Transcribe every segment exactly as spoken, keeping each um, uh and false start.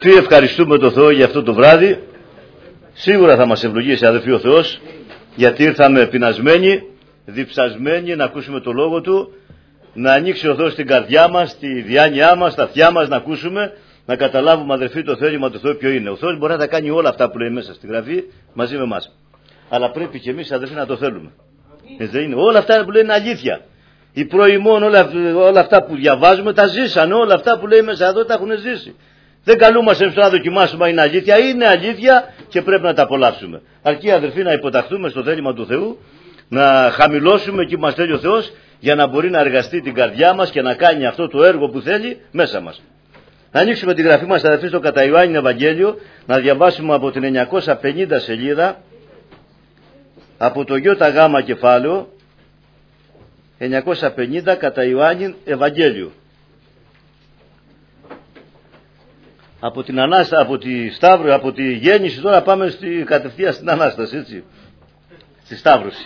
Τι ευχαριστούμε τον Θεό για αυτό το βράδυ. Σίγουρα θα μας ευλογήσει, αδελφοί, ο Θεός, γιατί ήρθαμε πεινασμένοι, διψασμένοι να ακούσουμε το Λόγο Του, να ανοίξει ο Θεός την καρδιά μας, τη διάνοιά μας, τα αυτιά μας, να ακούσουμε, να καταλάβουμε, αδελφοί, το θέλημα του Θεού ποιο είναι. Ο Θεός μπορεί να τα κάνει όλα αυτά που λέει μέσα στη Γραφή μαζί με εμάς. Αλλά πρέπει και εμείς, αδελφοί, να το θέλουμε. Έτσι δεν είναι? Όλα αυτά που λέει είναι αλήθεια. Οι προημών, όλα, όλα αυτά που διαβάζουμε τα ζήσανε, όλα αυτά που λέει μέσα εδώ τα έχουν ζήσει. Δεν καλούμαστε εμείς να δοκιμάσουμε αν είναι αλήθεια. Είναι αλήθεια και πρέπει να τα απολαύσουμε. Αρκεί, αδελφοί, να υποταχθούμε στο θέλημα του Θεού, να χαμηλώσουμε εκεί που μας θέλει ο Θεός, για να μπορεί να εργαστεί την καρδιά μας και να κάνει αυτό το έργο που θέλει μέσα μας. Να ανοίξουμε τη γραφή μας, αδελφοί, στο κατά Ιωάννη Ευαγγέλιο, να διαβάσουμε από την εννιακόσια πενήντα σελίδα, από το ΙΓ κεφάλαιο, εννιακόσια πενήντα κατά Ιωάννη Ευαγγέλιο. Από την Ανάστα, από τη Σταύρο, από τη γέννηση τώρα πάμε στη, κατευθείαν στην Ανάσταση, έτσι, στη Σταύρωση.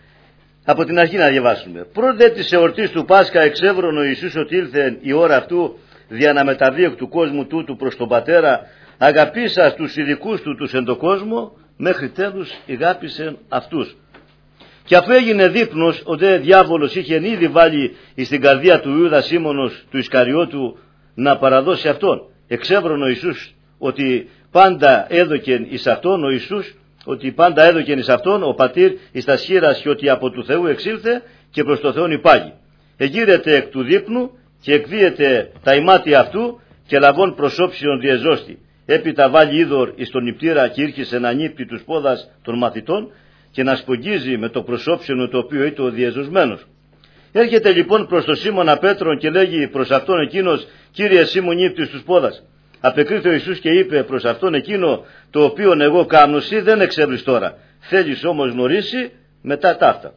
Από την αρχή να διαβάσουμε. Πρώτε της εορτής του Πάσχα εξεύρων ο Ιησούς ότι ήλθε η ώρα αυτού δια να μεταβεί εκ του κόσμου τούτου προς τον Πατέρα, αγαπήσας τους ειδικούς του τους εν το κόσμο, μέχρι τέλους ηγάπησε αυτούς. Και αφού έγινε δείπνος, ο δε διάβολος είχε ήδη βάλει στην καρδία του Ιούδα Σίμωνος του Ισκαριώτου να παραδώσει αυτόν. Εξεύρων ο Ιησούς ότι πάντα έδωκεν εις αυτόν ο Ιησούς, ότι πάντα έδωκεν εις αυτόν ο πατήρ εις τα σχήρας και ότι από του Θεού εξήλθε και προς το Θεόν υπάγει. Εγείρεται εκ του δείπνου και εκδίεται τα ημάτια αυτού και λαβών προσώψιον διεζώστη. Έπειτα βάλει είδωρ εις τον νηπτήρα και ήρχισε να νύπτει τους πόδας των μαθητών και να σπογγίζει με το προσώψιον το οποίο ήταν ο διεζωσμένος. Έρχεται λοιπόν προς τον Σίμωνα Πέτρον και λέγει προς αυτόν εκείνος, Κύριε, εσύ μου νύπτεις τους πόδας. Απεκρίθη ο Ιησούς και είπε προς αυτόν εκείνο το οποίον εγώ κάμνω, εσύ δεν εξεύρεις τώρα. Θέλεις όμως γνωρίσει μετά ταύτα.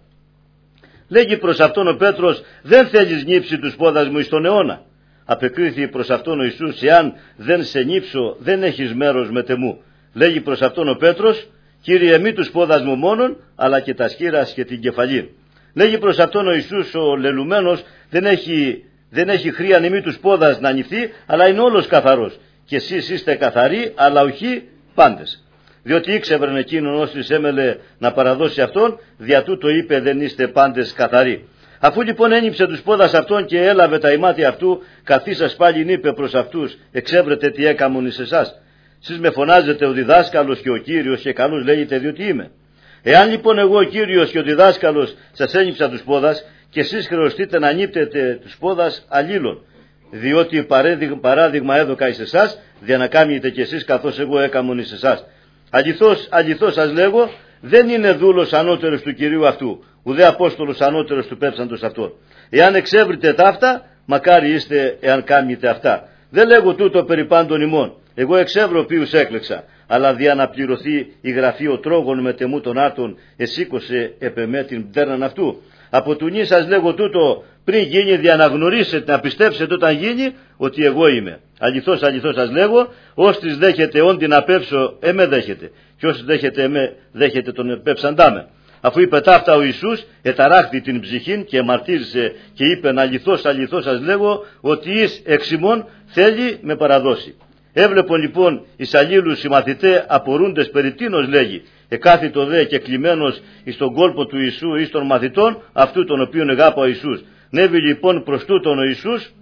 Λέγει προς αυτόν ο Πέτρος, δεν θέλεις νύψει τους πόδας μου εις τον αιώνα. Απεκρίθη προς αυτόν ο Ιησούς, εάν δεν σε νύψω, δεν έχεις μέρος με τεμού. Λέγει προς αυτόν ο Πέτρος, Κύριε, μη τους πόδας μου μόνον, αλλά και τα σχήρας και την κεφαλή. Λέγει προς αυτόν ο Ιησούς ο λελουμένος, δεν έχει, δεν έχει χρία νημή τους πόδας να νυφθεί, αλλά είναι όλος καθαρός. Και εσείς είστε καθαροί, αλλά όχι πάντες. Διότι ήξευρεν εκείνον όσοι έμελε να παραδώσει αυτόν, δια τούτο είπε δεν είστε πάντες καθαροί. Αφού λοιπόν ένιψε τους πόδας αυτών και έλαβε τα ημάτια αυτού, καθίσας πάλι είπε προς αυτούς, εξεύρετε τι έκαμον εις εσάς. Σεις με φωνάζετε ο διδάσκαλος και ο Κύριος και καλούς λέγετε διότι είμαι. Εάν λοιπόν εγώ ο Κύριος και ο διδάσκαλος σας ένιψα τους πόδας και εσείς χρεωστείτε να νύπτετε τους πόδας αλλήλων, διότι παράδειγμα έδωκα εις εσάς, για να κάνετε κι εσείς καθώς εγώ έκαμον εις εσάς. Αληθώς, αληθώς σας λέγω, δεν είναι δούλος ανώτερος του Κυρίου αυτού, ουδέ Απόστολος ανώτερος του πέψαντος αυτόν. Εάν εξεύρετε ταύτα, μακάρι είστε εάν κάνετε αυτά. Δεν λέγω τούτο περί πάντων ημών. Εγώ εξεύρω ποιους έκλεξα, αλλά δια να πληρωθεί η γραφή ο τρόγων με τεμού των άρτων, εσήκωσε επεμέ την πτέρναν αυτού. Από του νη σας λέγω τούτο πριν γίνει, δια να γνωρίσετε, να πιστέψετε όταν γίνει ότι εγώ είμαι. Αληθώς, αληθώς σας λέγω, όστις δέχεται όντι να πέψω, εμέ δέχεται. Και όσοι δέχεται εμέ, δέχεται τον πέψαντά με. Αφού είπε ταύτα ο Ιησούς, εταράχθη την ψυχήν και μαρτύρησε και είπε αληθώς, αληθώς σας λέγω, ότι εις εξημών θέλει με παραδώσει. Έβλεπον λοιπόν εις αλλήλους οι μαθητέ απορούντες περί τίνος λέγει, εκάθητο δε και κλειμένος εις τον κόλπο του Ιησού εις των μαθητών, αυτού τον οποίον εγάπα ο Ιησούς. Νέβη λοιπόν προς τούτον ο Ιησούς,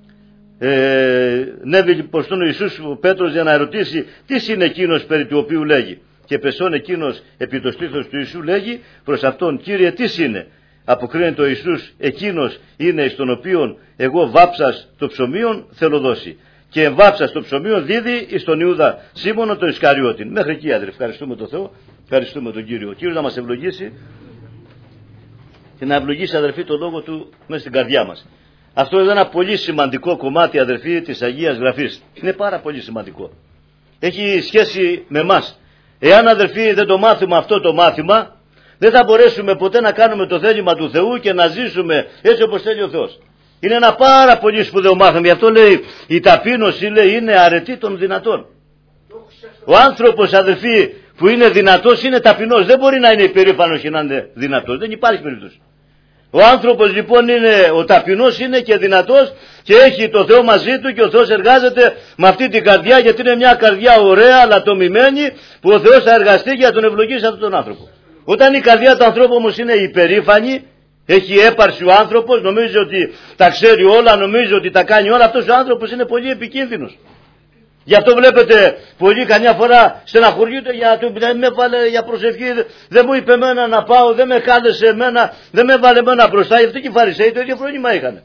ε, νέβη προς τον ο Ιησούς ο Πέτρος για να ερωτήσει τι είναι εκείνος περί του οποίου λέγει. Και πεσόν εκείνος επί το στήθος του Ιησού λέγει προς αυτόν, Κύριε, τι είναι. Αποκρίνεται ο Ιησούς, εκείνος είναι εις τον οποίον εγώ βάψας το ψωμίον θέλω δώσει. Και βάψα στο ψωμίο δίδει εις τον Ιούδα Σίμωνο το Ισκαριώτην. Μέχρι εκεί, άντρε, ευχαριστούμε τον Θεό, ευχαριστούμε τον Κύριο. Ο Κύριος να μας ευλογήσει και να ευλογήσει, αδερφοί, το λόγο του μέσα στην καρδιά μας. Αυτό είναι ένα πολύ σημαντικό κομμάτι, αδερφοί, της Αγίας Γραφής. Είναι πάρα πολύ σημαντικό. Έχει σχέση με εμάς. Εάν, αδερφοί, δεν το μάθουμε αυτό το μάθημα, δεν θα μπορέσουμε ποτέ να κάνουμε το θέλημα του Θεού και να ζήσουμε έτσι όπως θέλει ο Θεός. Είναι ένα πάρα πολύ σπουδαίο μάθημα. Γι' αυτό λέει η ταπείνωση, λέει, είναι αρετή των δυνατών. Ο άνθρωπος, αδελφοί, που είναι δυνατός είναι ταπεινός. Δεν μπορεί να είναι υπερήφανος και να είναι δυνατός. Δεν υπάρχει περίπτωση. Ο άνθρωπος λοιπόν είναι, ο ταπεινός είναι και δυνατός και έχει το Θεό μαζί του και ο Θεός εργάζεται με αυτή την καρδιά, γιατί είναι μια καρδιά ωραία, λατομημένη, που ο Θεός θα εργαστεί για να τον ευλογήσει αυτόν τον άνθρωπο. Όταν η καρδιά του ανθρώπου όμως είναι υπερήφανη, έχει έπαρση ο άνθρωπος, νομίζει ότι τα ξέρει όλα, νομίζει ότι τα κάνει όλα, αυτός ο άνθρωπος είναι πολύ επικίνδυνος. Γι' αυτό βλέπετε πολλοί καμιά φορά στεναχωριούνται για το δεν με έβαλε για προσευχή, δεν μου είπε εμένα να πάω, δεν με κάλεσε εμένα, δεν με έβαλε εμένα μπροστά. Γι' αυτό και οι Φαρισαίοι το ίδιο πρόβλημα είχαν.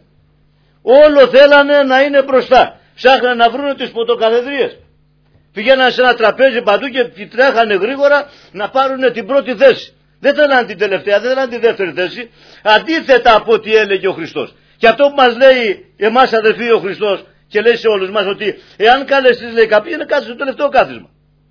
Όλο θέλανε να είναι μπροστά. Ψάχνανε να βρουν τις πρωτοκαθεδρίες. Πηγαίνανε σε ένα τραπέζι παντού και τρέχανε γρήγορα να πάρουν την πρώτη θέση. Δεν θέλανε την τελευταία, δεν θέλανε τη δεύτερη θέση. Αντίθετα από ό,τι έλεγε ο Χριστός. Και αυτό που μας λέει εμάς αδελφοί ο Χριστός, και λέει σε όλους μας ότι εάν καλεστείς, λέει, κάποιοι, είναι κάτσε στο τελευταίο κάθισμα.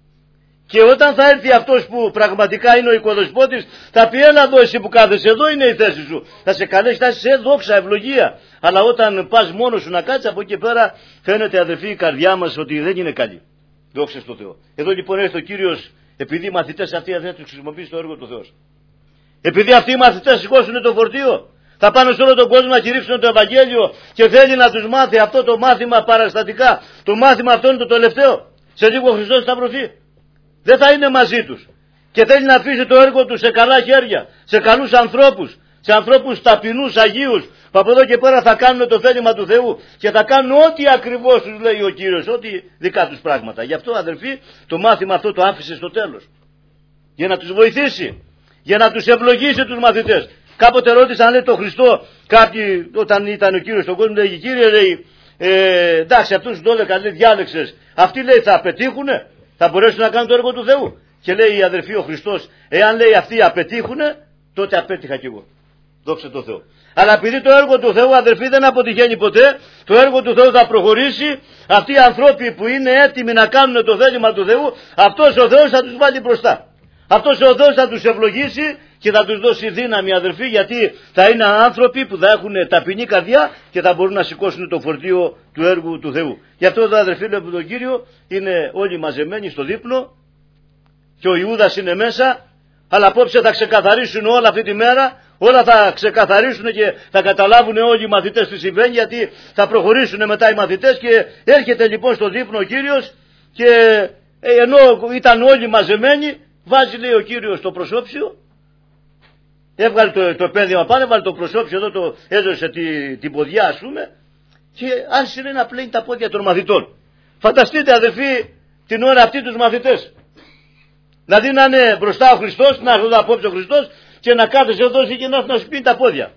Και όταν θα έρθει αυτός που πραγματικά είναι ο οικοδεσπότης, θα πει έλα εδώ εσύ που κάθεσαι, εδώ είναι η θέση σου. Θα σε καλέσει, θα είσαι σε δόξα, ευλογία. Αλλά όταν πας μόνος σου να κάτσεις, από εκεί πέρα φαίνεται αδελφοί η καρδιά μας ότι δεν είναι καλή. Δόξα στο Θεό. Εδώ λοιπόν έρθει ο Κύριος, επειδή οι μαθητές αυτοί δεν τους χρησιμοποιήσει το έργο του Θεού. Επειδή αυτοί οι μαθητές σηκώσουν το φορτίο. Θα πάνε σε όλο τον κόσμο να κηρύξουν το Ευαγγέλιο και θέλει να τους μάθει αυτό το μάθημα παραστατικά. Το μάθημα αυτό είναι το τελευταίο. Σε λίγο ο Χριστός θα βρεθεί. Δεν θα είναι μαζί τους. Και θέλει να αφήσει το έργο του σε καλά χέρια, σε καλούς ανθρώπους, σε ανθρώπους ταπεινούς, αγίους, που από εδώ και πέρα θα κάνουν το θέλημα του Θεού και θα κάνουν ό,τι ακριβώς τους λέει ο Κύριος, ό,τι δικά τους πράγματα. Γι' αυτό αδελφοί το μάθημα αυτό το άφησε στο τέλος. Για να τους βοηθήσει, για να τους ευλογήσει τους μαθητές. Κάποτε ρώτησαν, λέει, τον Χριστό, κάποιοι όταν ήταν ο Κύριος στον κόσμο, λέει, Κύριε, λέει, ε, εντάξει, αυτούς τους δώδεκα, λέει, διάλεξες, αυτοί, λέει, θα πετύχουνε, θα μπορέσουν να κάνουν το έργο του Θεού. Και λέει η αδερφή ο Χριστός, εάν, λέει, αυτοί απετύχουνε, τότε απέτυχα κι εγώ. Δόξα τω Θεώ. Αλλά επειδή το έργο του Θεού, αδερφοί, δεν αποτυχαίνει ποτέ, το έργο του Θεού θα προχωρήσει. Αυτοί οι άνθρωποι που είναι έτοιμοι να κάνουν το θέλημα του Θεού, αυτός ο Θεός θα τους βάλει μπροστά. Αυτός ο Θεός θα τους ευλογήσει και θα τους δώσει δύναμη, αδερφοί, γιατί θα είναι άνθρωποι που θα έχουν ταπεινή καρδιά και θα μπορούν να σηκώσουν το φορτίο του έργου του Θεού. Γι' αυτό εδώ, αδερφοί, βλέπουμε τον Κύριο, είναι όλοι μαζεμένοι στο δείπνο και ο Ιούδας είναι μέσα, αλλά απόψε θα ξεκαθαρίσουν όλα αυτή τη μέρα, όλα θα ξεκαθαρίσουν και θα καταλάβουν όλοι οι μαθητές τι συμβαίνει, γιατί θα προχωρήσουν μετά οι μαθητές. Και έρχεται λοιπόν στο δείπνο ο Κύριος και ενώ ήταν όλοι μαζεμένοι, βάζει, λέει, ο Κύριος το προσώψιο, έβγαλε το, το επένδυμα πάνω, έβγαλε το προσώψιο εδώ, το έδωσε τη, την ποδιά, ας πούμε, και άρχισε, λέει, να πλένει τα πόδια των μαθητών. Φανταστείτε, αδελφοί, την ώρα αυτή τους μαθητές. Δηλαδή να είναι μπροστά ο Χριστός, να έρθει εδώ απόψε ο Χριστός και να κάθεσαι εδώ και να, να σου πει τα πόδια.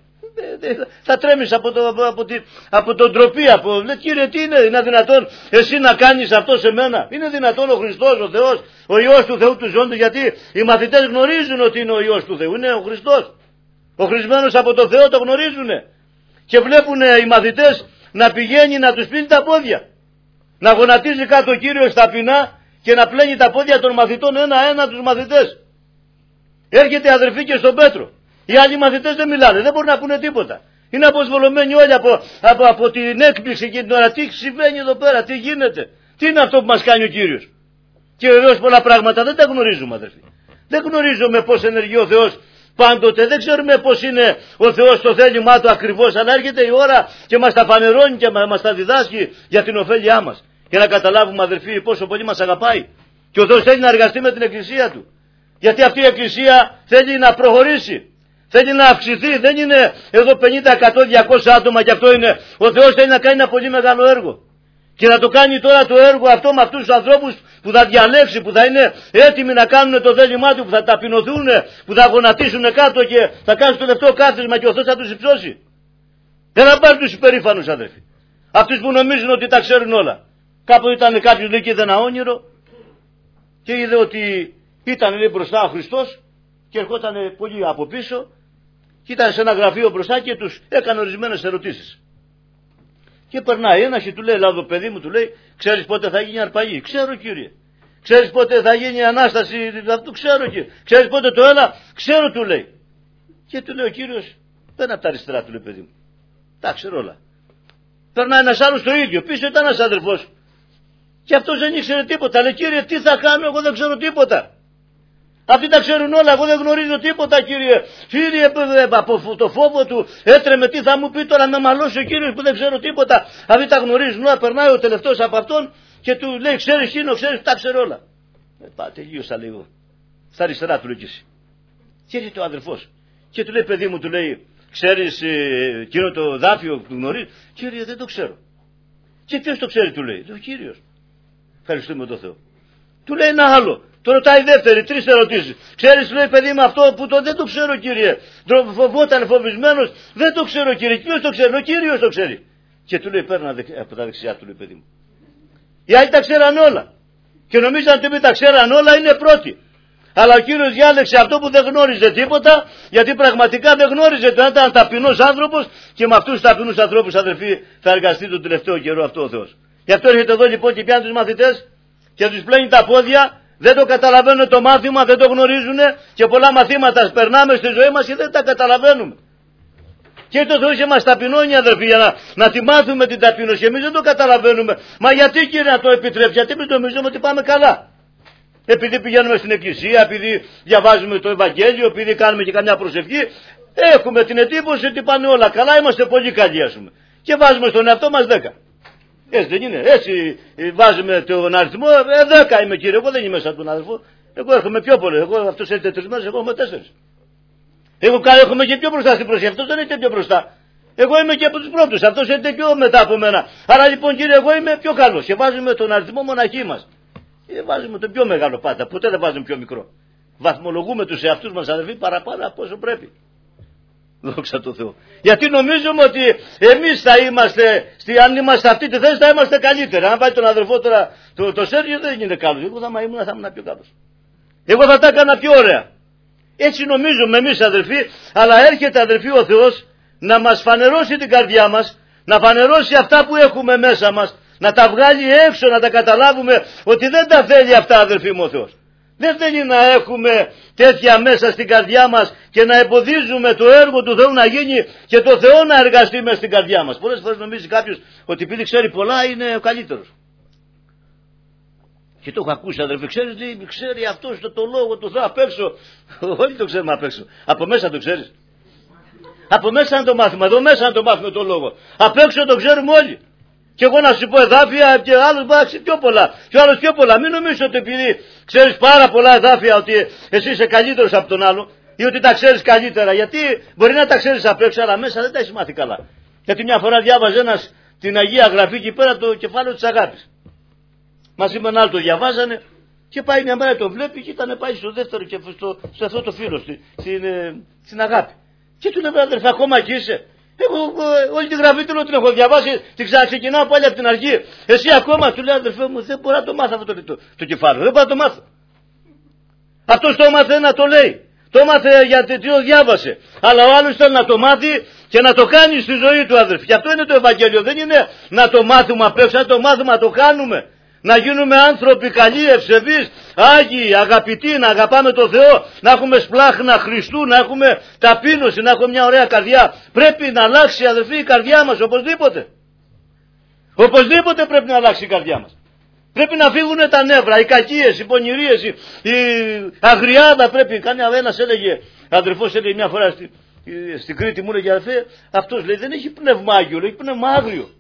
Θα τρέμεις από, το, από, τη, από τον τροπή, από, λέει, Κύριε, τι είναι, είναι δυνατόν εσύ να κάνεις αυτό σε μένα? Είναι δυνατόν ο Χριστός, ο Θεός, ο Υιός του Θεού του ζώντος? Γιατί οι μαθητές γνωρίζουν ότι είναι ο Υιός του Θεού, είναι ο Χριστός. Ο χρησμένος από το Θεό το γνωρίζουν. Και βλέπουν οι μαθητές να πηγαίνει να τους πλύνει τα πόδια. Να γονατίζει κάτω ο Κύριος ταπεινά και να πλένει τα πόδια των μαθητών ένα-ένα τους μαθητές. Έρχεται, αδερφή, και στον Πέτρο. Οι άλλοι μαθητές δεν μιλάνε, δεν μπορούν να πούνε τίποτα. Είναι αποσβολωμένοι όλοι από, από, από την έκπληξη και την ώρα. Τι συμβαίνει εδώ πέρα, τι γίνεται, τι είναι αυτό που μας κάνει ο Κύριος? Και βεβαίως πολλά πράγματα δεν τα γνωρίζουμε, αδερφοί. Δεν γνωρίζουμε πώς ενεργεί ο Θεός πάντοτε, δεν ξέρουμε πώς είναι ο Θεός στο θέλημά του ακριβώς, αλλά έρχεται η ώρα και μας τα φανερώνει και μας τα διδάσκει για την ωφέλειά μας. Για να καταλάβουμε, αδερφοί, πόσο πολύ μας αγαπάει. Και ο Θεός θέλει να εργαστεί με την Εκκλησία του. Γιατί αυτή η Εκκλησία θέλει να προχωρήσει. Θέλει να αυξηθεί, δεν είναι εδώ πενήντα, εκατό, διακόσια άτομα και αυτό είναι. Ο Θεός θέλει να κάνει ένα πολύ μεγάλο έργο. Και να το κάνει τώρα το έργο αυτό με αυτούς τους ανθρώπους που θα διαλέξει, που θα είναι έτοιμοι να κάνουν το θέλημά του, που θα ταπεινωθούν, που θα γονατίσουν κάτω και θα κάνουν το λεπτό κάθισμα και ο Θεός θα τους υψώσει. Δεν θα πάρει τους υπερήφανους, αδερφοί. Αυτούς που νομίζουν ότι τα ξέρουν όλα. Κάπου ήταν κάποιος, λέει, και είδε ένα όνειρο και είδε ότι ήταν, λέει, μπροστά ο Χριστός και ερχόταν πολύ από πίσω και ήταν σε ένα γραφείο μπροστά και τους έκανε ορισμένες ερωτήσεις. Και περνάει ένας και του λέει, Λάδο, παιδί μου, του λέει, ξέρεις πότε θα γίνει η αρπαγή? Ξέρω, Κύριε. Ξέρεις πότε θα γίνει η Ανάσταση? Αυτό ξέρω, Κύριε. Ξέρεις πότε το ένα? Ξέρω, του λέει. Και του λέει ο Κύριος, παίρνει από τα αριστερά, του λέει, παιδί μου. Τα ξέρω όλα. Περνάει ένας άλλος το ίδιο, πίσω ήταν ένας αδερφός. Και αυτός δεν ήξερε τίποτα. Λέει, Κύριε, τι θα κάνω, εγώ δεν ξέρω τίποτα. Αυτοί τα ξέρουν όλα, εγώ δεν γνωρίζω τίποτα κύριε. Κύριε, από το φόβο του έτρεμε, τι θα μου πει τώρα, να μαλώσει ο κύριος που δεν ξέρω τίποτα. Αυτοί τα γνωρίζουν όλα, περνάει ο τελευταίος από αυτόν και του λέει, ξέρεις εκείνο, ξέρεις, τα ξέρω όλα. Ε, πά, τελείωσα λίγο. Στα αριστερά του λέει και εσύ. Και έρχεται ο αδερφός και του λέει, παιδί μου, του λέει, ξέρεις ε, εκείνο το δάφιο που γνωρίζει. Κύριε, δεν το ξέρω. Και ποιος το ξέρει, του λέει, ο κύριος. Ευχαριστούμε τον Θεό. Του λέει ένα άλλο. Το ρωτάει δεύτερη, τρεις ερωτήσεις. Ξέρεις, λέει, παιδί μου, αυτό που το δεν το ξέρω, κύριε. Φοβόταν φοβισμένος, δεν το ξέρω, κύριε. Ποιος το ξέρει, ο κύριος το ξέρει. Και του λέει, παίρνα από τα δεξιά του, λέει, παιδί μου. Οι άλλοι τα ξέραν όλα. Και νομίζαν ότι τα ξέραν όλα, είναι πρώτοι. Αλλά ο κύριος διάλεξε αυτό που δεν γνώριζε τίποτα, γιατί πραγματικά δεν γνώριζε το ήταν ταπεινός άνθρωπος και με αυτούς τους ταπεινούς ανθρώπους, αδερφοί, θα εργαστεί τον τελευταίο καιρό αυτό ο Θεός. Γι' αυτό έρχεται εδώ λοιπόν και πιάνει τους μαθητές και τους πλένει τα πόδια, δεν το καταλαβαίνουν το μάθημα, δεν το γνωρίζουν και πολλά μαθήματα περνάμε στη ζωή μας και δεν τα καταλαβαίνουμε. Και το Θεός μας ταπεινώνει, αδερφοί, για να, να τη μάθουμε την ταπείνωση. Εμείς δεν το καταλαβαίνουμε. Μα γιατί, κύριε, να το επιτρέψει, γιατί εμείς νομίζουμε ότι πάμε καλά. Επειδή πηγαίνουμε στην εκκλησία, επειδή διαβάζουμε το Ευαγγέλιο, επειδή κάνουμε και καμιά προσευχή, έχουμε την εντύπωση ότι πάνε όλα καλά, είμαστε πολύ καλοί, ας πούμε. Και βάζουμε στον εαυτό μας δέκα. Έτσι δεν είναι, έτσι βάζουμε τον αριθμό, ε, δέκα είμαι, κύριε, εγώ δεν είμαι σαν τον αδερφό. Εγώ έρχομαι πιο πολύ, εγώ αυτός έρχεται τρεις μέρες, εγώ είμαι τέσσερις. Εγώ έχουμε και πιο μπροστά στην προσοχή, αυτός δεν είναι πιο μπροστά. Εγώ είμαι και από τους πρώτους, αυτός είναι πιο μετά από μένα. Άρα λοιπόν, κύριε, εγώ είμαι πιο καλός και βάζουμε τον αριθμό μοναχή μας. Και βάζουμε τον πιο μεγάλο πάντα, ποτέ δεν βάζουμε πιο μικρό. Βαθμολογούμε τους εαυτούς μας, αδερφοί, παραπάνω από όσο πρέπει. Δόξα τω Θεώ. Γιατί νομίζουμε ότι εμείς θα είμαστε, στη, αν είμαστε αυτή τη θέση θα είμαστε καλύτεροι. Αν πάει τον αδερφό τώρα, το, το Σέργιο δεν είναι καλός. Εγώ θα ήμουν, θα ήμουν πιο καλός. Εγώ θα τα έκανα πιο ωραία. Έτσι νομίζουμε εμείς, αδερφοί, αλλά έρχεται, αδερφοί, ο Θεός να μας φανερώσει την καρδιά μας, να φανερώσει αυτά που έχουμε μέσα μας, να τα βγάλει έξω, να τα καταλάβουμε ότι δεν τα θέλει αυτά, αδερφοί μου, ο Θεός. Δεν θέλει να έχουμε τέτοια μέσα στην καρδιά μας και να εμποδίζουμε το έργο του Θεού να γίνει και το Θεό να εργαστεί μέσα στην καρδιά μας. Πολλές φορές νομίζει κάποιος ότι επειδή ξέρει πολλά είναι ο καλύτερος. Και το έχω ακούσει, αδερφοί, ξέρεις τι, ξέρει αυτός το, το λόγο του Θεού απ' έξω. Όλοι το ξέρουμε απ' έξω. Από μέσα το ξέρεις. Από μέσα είναι το μάθημα, εδώ μέσα είναι το μάθημα το λόγο. Απ' έξω το ξέρουμε όλοι. Και εγώ να σου πω εδάφια και άλλος μπορεί πιο πολλά. Και ο άλλος πιο πολλά. Μην νομίζεις ότι επειδή ξέρεις πάρα πολλά εδάφια ότι εσύ είσαι καλύτερος από τον άλλο ή ότι τα ξέρεις καλύτερα. Γιατί μπορεί να τα ξέρεις απ' έξω, αλλά μέσα δεν τα έχεις μάθει καλά. Γιατί μια φορά διάβαζε ένας την Αγία Γραφή εκεί πέρα το κεφάλαιο της αγάπης. Μαζί με ένα άλλο το διαβάζανε και πάει μια μέρα τον βλέπει και ήταν πάει στο δεύτερο και στο, στο αυτό το φίλο, στην, στην, στην αγάπη. Και του λέει, αδερφέ, ακόμα εκεί είσαι. Εγώ όλη τη γραφή του την έχω διαβάσει, την ξαναξεκινάω πάλι από την αρχή. Εσύ ακόμα, του λέει, αδερφέ μου, δεν μπορώ να το μάθω αυτό το, το, το κεφάλαιο. Δεν μπορώ να το μάθω. Αυτός το έμαθε να το λέει. Το έμαθε γιατί το διάβασε. Αλλά ο άλλος θέλει να το μάθει και να το κάνει στη ζωή του, αδερφέ. Και αυτό είναι το Ευαγγέλιο. Δεν είναι να το μάθουμε απ' έξω, να το μάθουμε, να το κάνουμε. Να γίνουμε άνθρωποι καλοί, ευσεβείς, άγιοι, αγαπητοί, να αγαπάμε τον Θεό, να έχουμε σπλάχνα Χριστού, να έχουμε ταπείνωση, να έχουμε μια ωραία καρδιά. Πρέπει να αλλάξει, αδερφοί, η καρδιά μας, οπωσδήποτε. Οπωσδήποτε πρέπει να αλλάξει η καρδιά μας. Πρέπει να φύγουν τα νεύρα, οι κακίες, οι πονηρίες, η, η αγριάδα πρέπει. Κάνει ένας έλεγε, αδερφός έλεγε μια φορά στη, στην Κρήτη μου, έλεγε, αδερφέ, αυτός λέει δεν έχει πνεύμα άγιο, λέει πνεύμα άγριο.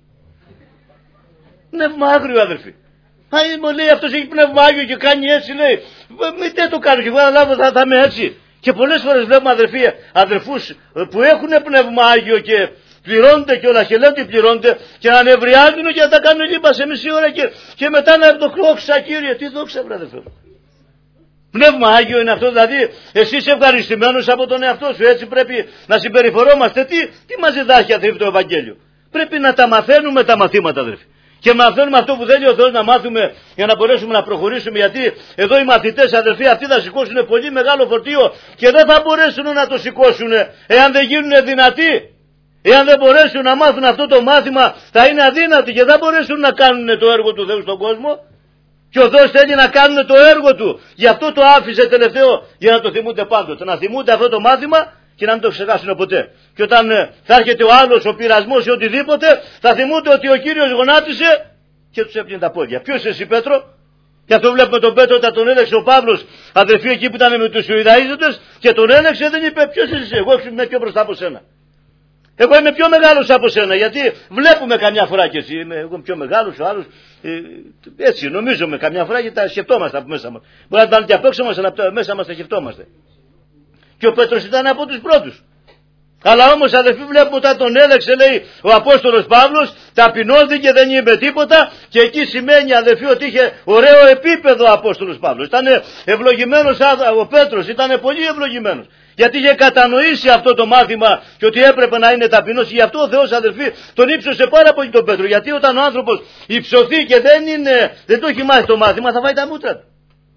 Πνεύμα άγριο, αδερφοί. Αν μου λέει αυτός έχει πνεύμα άγιο και κάνει έτσι, λέει, μην δεν το κάνω και εγώ να θα, θα είμαι έτσι. Και πολλές φορές βλέπουμε, αδερφοί, αδερφούς που έχουν πνεύμα άγιο και πληρώνονται και όλα και λένε ότι πληρώνονται και να νευριάζουν και να τα κάνουν λίπα σε μισή ώρα και, και μετά να το δόξα, κύριε. Τι δόξα, βρε αδερφέ. Πνεύμα άγιο είναι αυτό, δηλαδή εσύ είσαι ευχαριστημένος από τον εαυτό σου, έτσι πρέπει να συμπεριφορόμαστε. Τι, τι μας διδάσκει, αδερφοί, το Ευαγγέλιο. Πρέπει να τα μαθαίνουμε τα μαθήματα, αδερφοί. Και μαθαίνουμε αυτό που θέλει ο Θεός να μάθουμε για να μπορέσουμε να προχωρήσουμε. Γιατί εδώ οι μαθητές, αδερφοί, αυτοί θα σηκώσουν πολύ μεγάλο φορτίο και δεν θα μπορέσουν να το σηκώσουν εάν δεν γίνουν δυνατοί. Εάν δεν μπορέσουν να μάθουν αυτό το μάθημα, θα είναι αδύνατοι και δεν μπορέσουν να κάνουν το έργο του Θεού στον κόσμο. Και ο Θεός θέλει να κάνουν το έργο του. Γι' αυτό το άφησε τελευταίο, για να το θυμούνται πάντοτε. Να θυμούνται αυτό το μάθημα και να μην το ξεχάσουν ποτέ. Και όταν ε, θα έρχεται ο άλλος, ο πειρασμός ή οτιδήποτε, θα θυμούνται ότι ο Κύριος γονάτισε και τους έπλυνε τα πόδια. Ποιος εσύ, Πέτρο? Και αυτό βλέπουμε τον Πέτρο όταν τον έλεξε ο Παύλος, αδερφοί, εκεί που ήταν με τους Ιουδαίζοντες, και τον έλεξε, δεν είπε ποιος είσαι, εγώ είμαι πιο μπροστά από σένα. Εγώ είμαι πιο μεγάλος από σένα, γιατί βλέπουμε καμιά φορά και εσύ, είμαι εγώ πιο μεγάλος, ο άλλος, ε, έτσι νομίζουμε καμιά φορά και τα σκεφτόμαστε από μέσα μας. Μπορεί να ήταν και απ' έξω μας, αλλά μέσα μας τα σκεφτόμαστε. Και ο Πέτρος ήταν από τους πρώτους. Αλλά όμως αδερφοί βλέπουμε όταν τον έλεξε, λέει ο Απόστολος Παύλος, ταπεινώθηκε, δεν είπε τίποτα, και εκεί σημαίνει αδερφοί ότι είχε ωραίο επίπεδο ο Απόστολος Παύλος. Ήταν ευλογημένος ο Πέτρος, ήταν πολύ ευλογημένος. Γιατί είχε κατανοήσει αυτό το μάθημα και ότι έπρεπε να είναι ταπεινός, και γι' αυτό ο Θεός αδερφοί τον ύψωσε πάρα πολύ τον Πέτρο. Γιατί όταν ο άνθρωπος υψωθεί και δεν, είναι, δεν το έχει μάθει το μάθημα, θα φάει τα μούτρα του.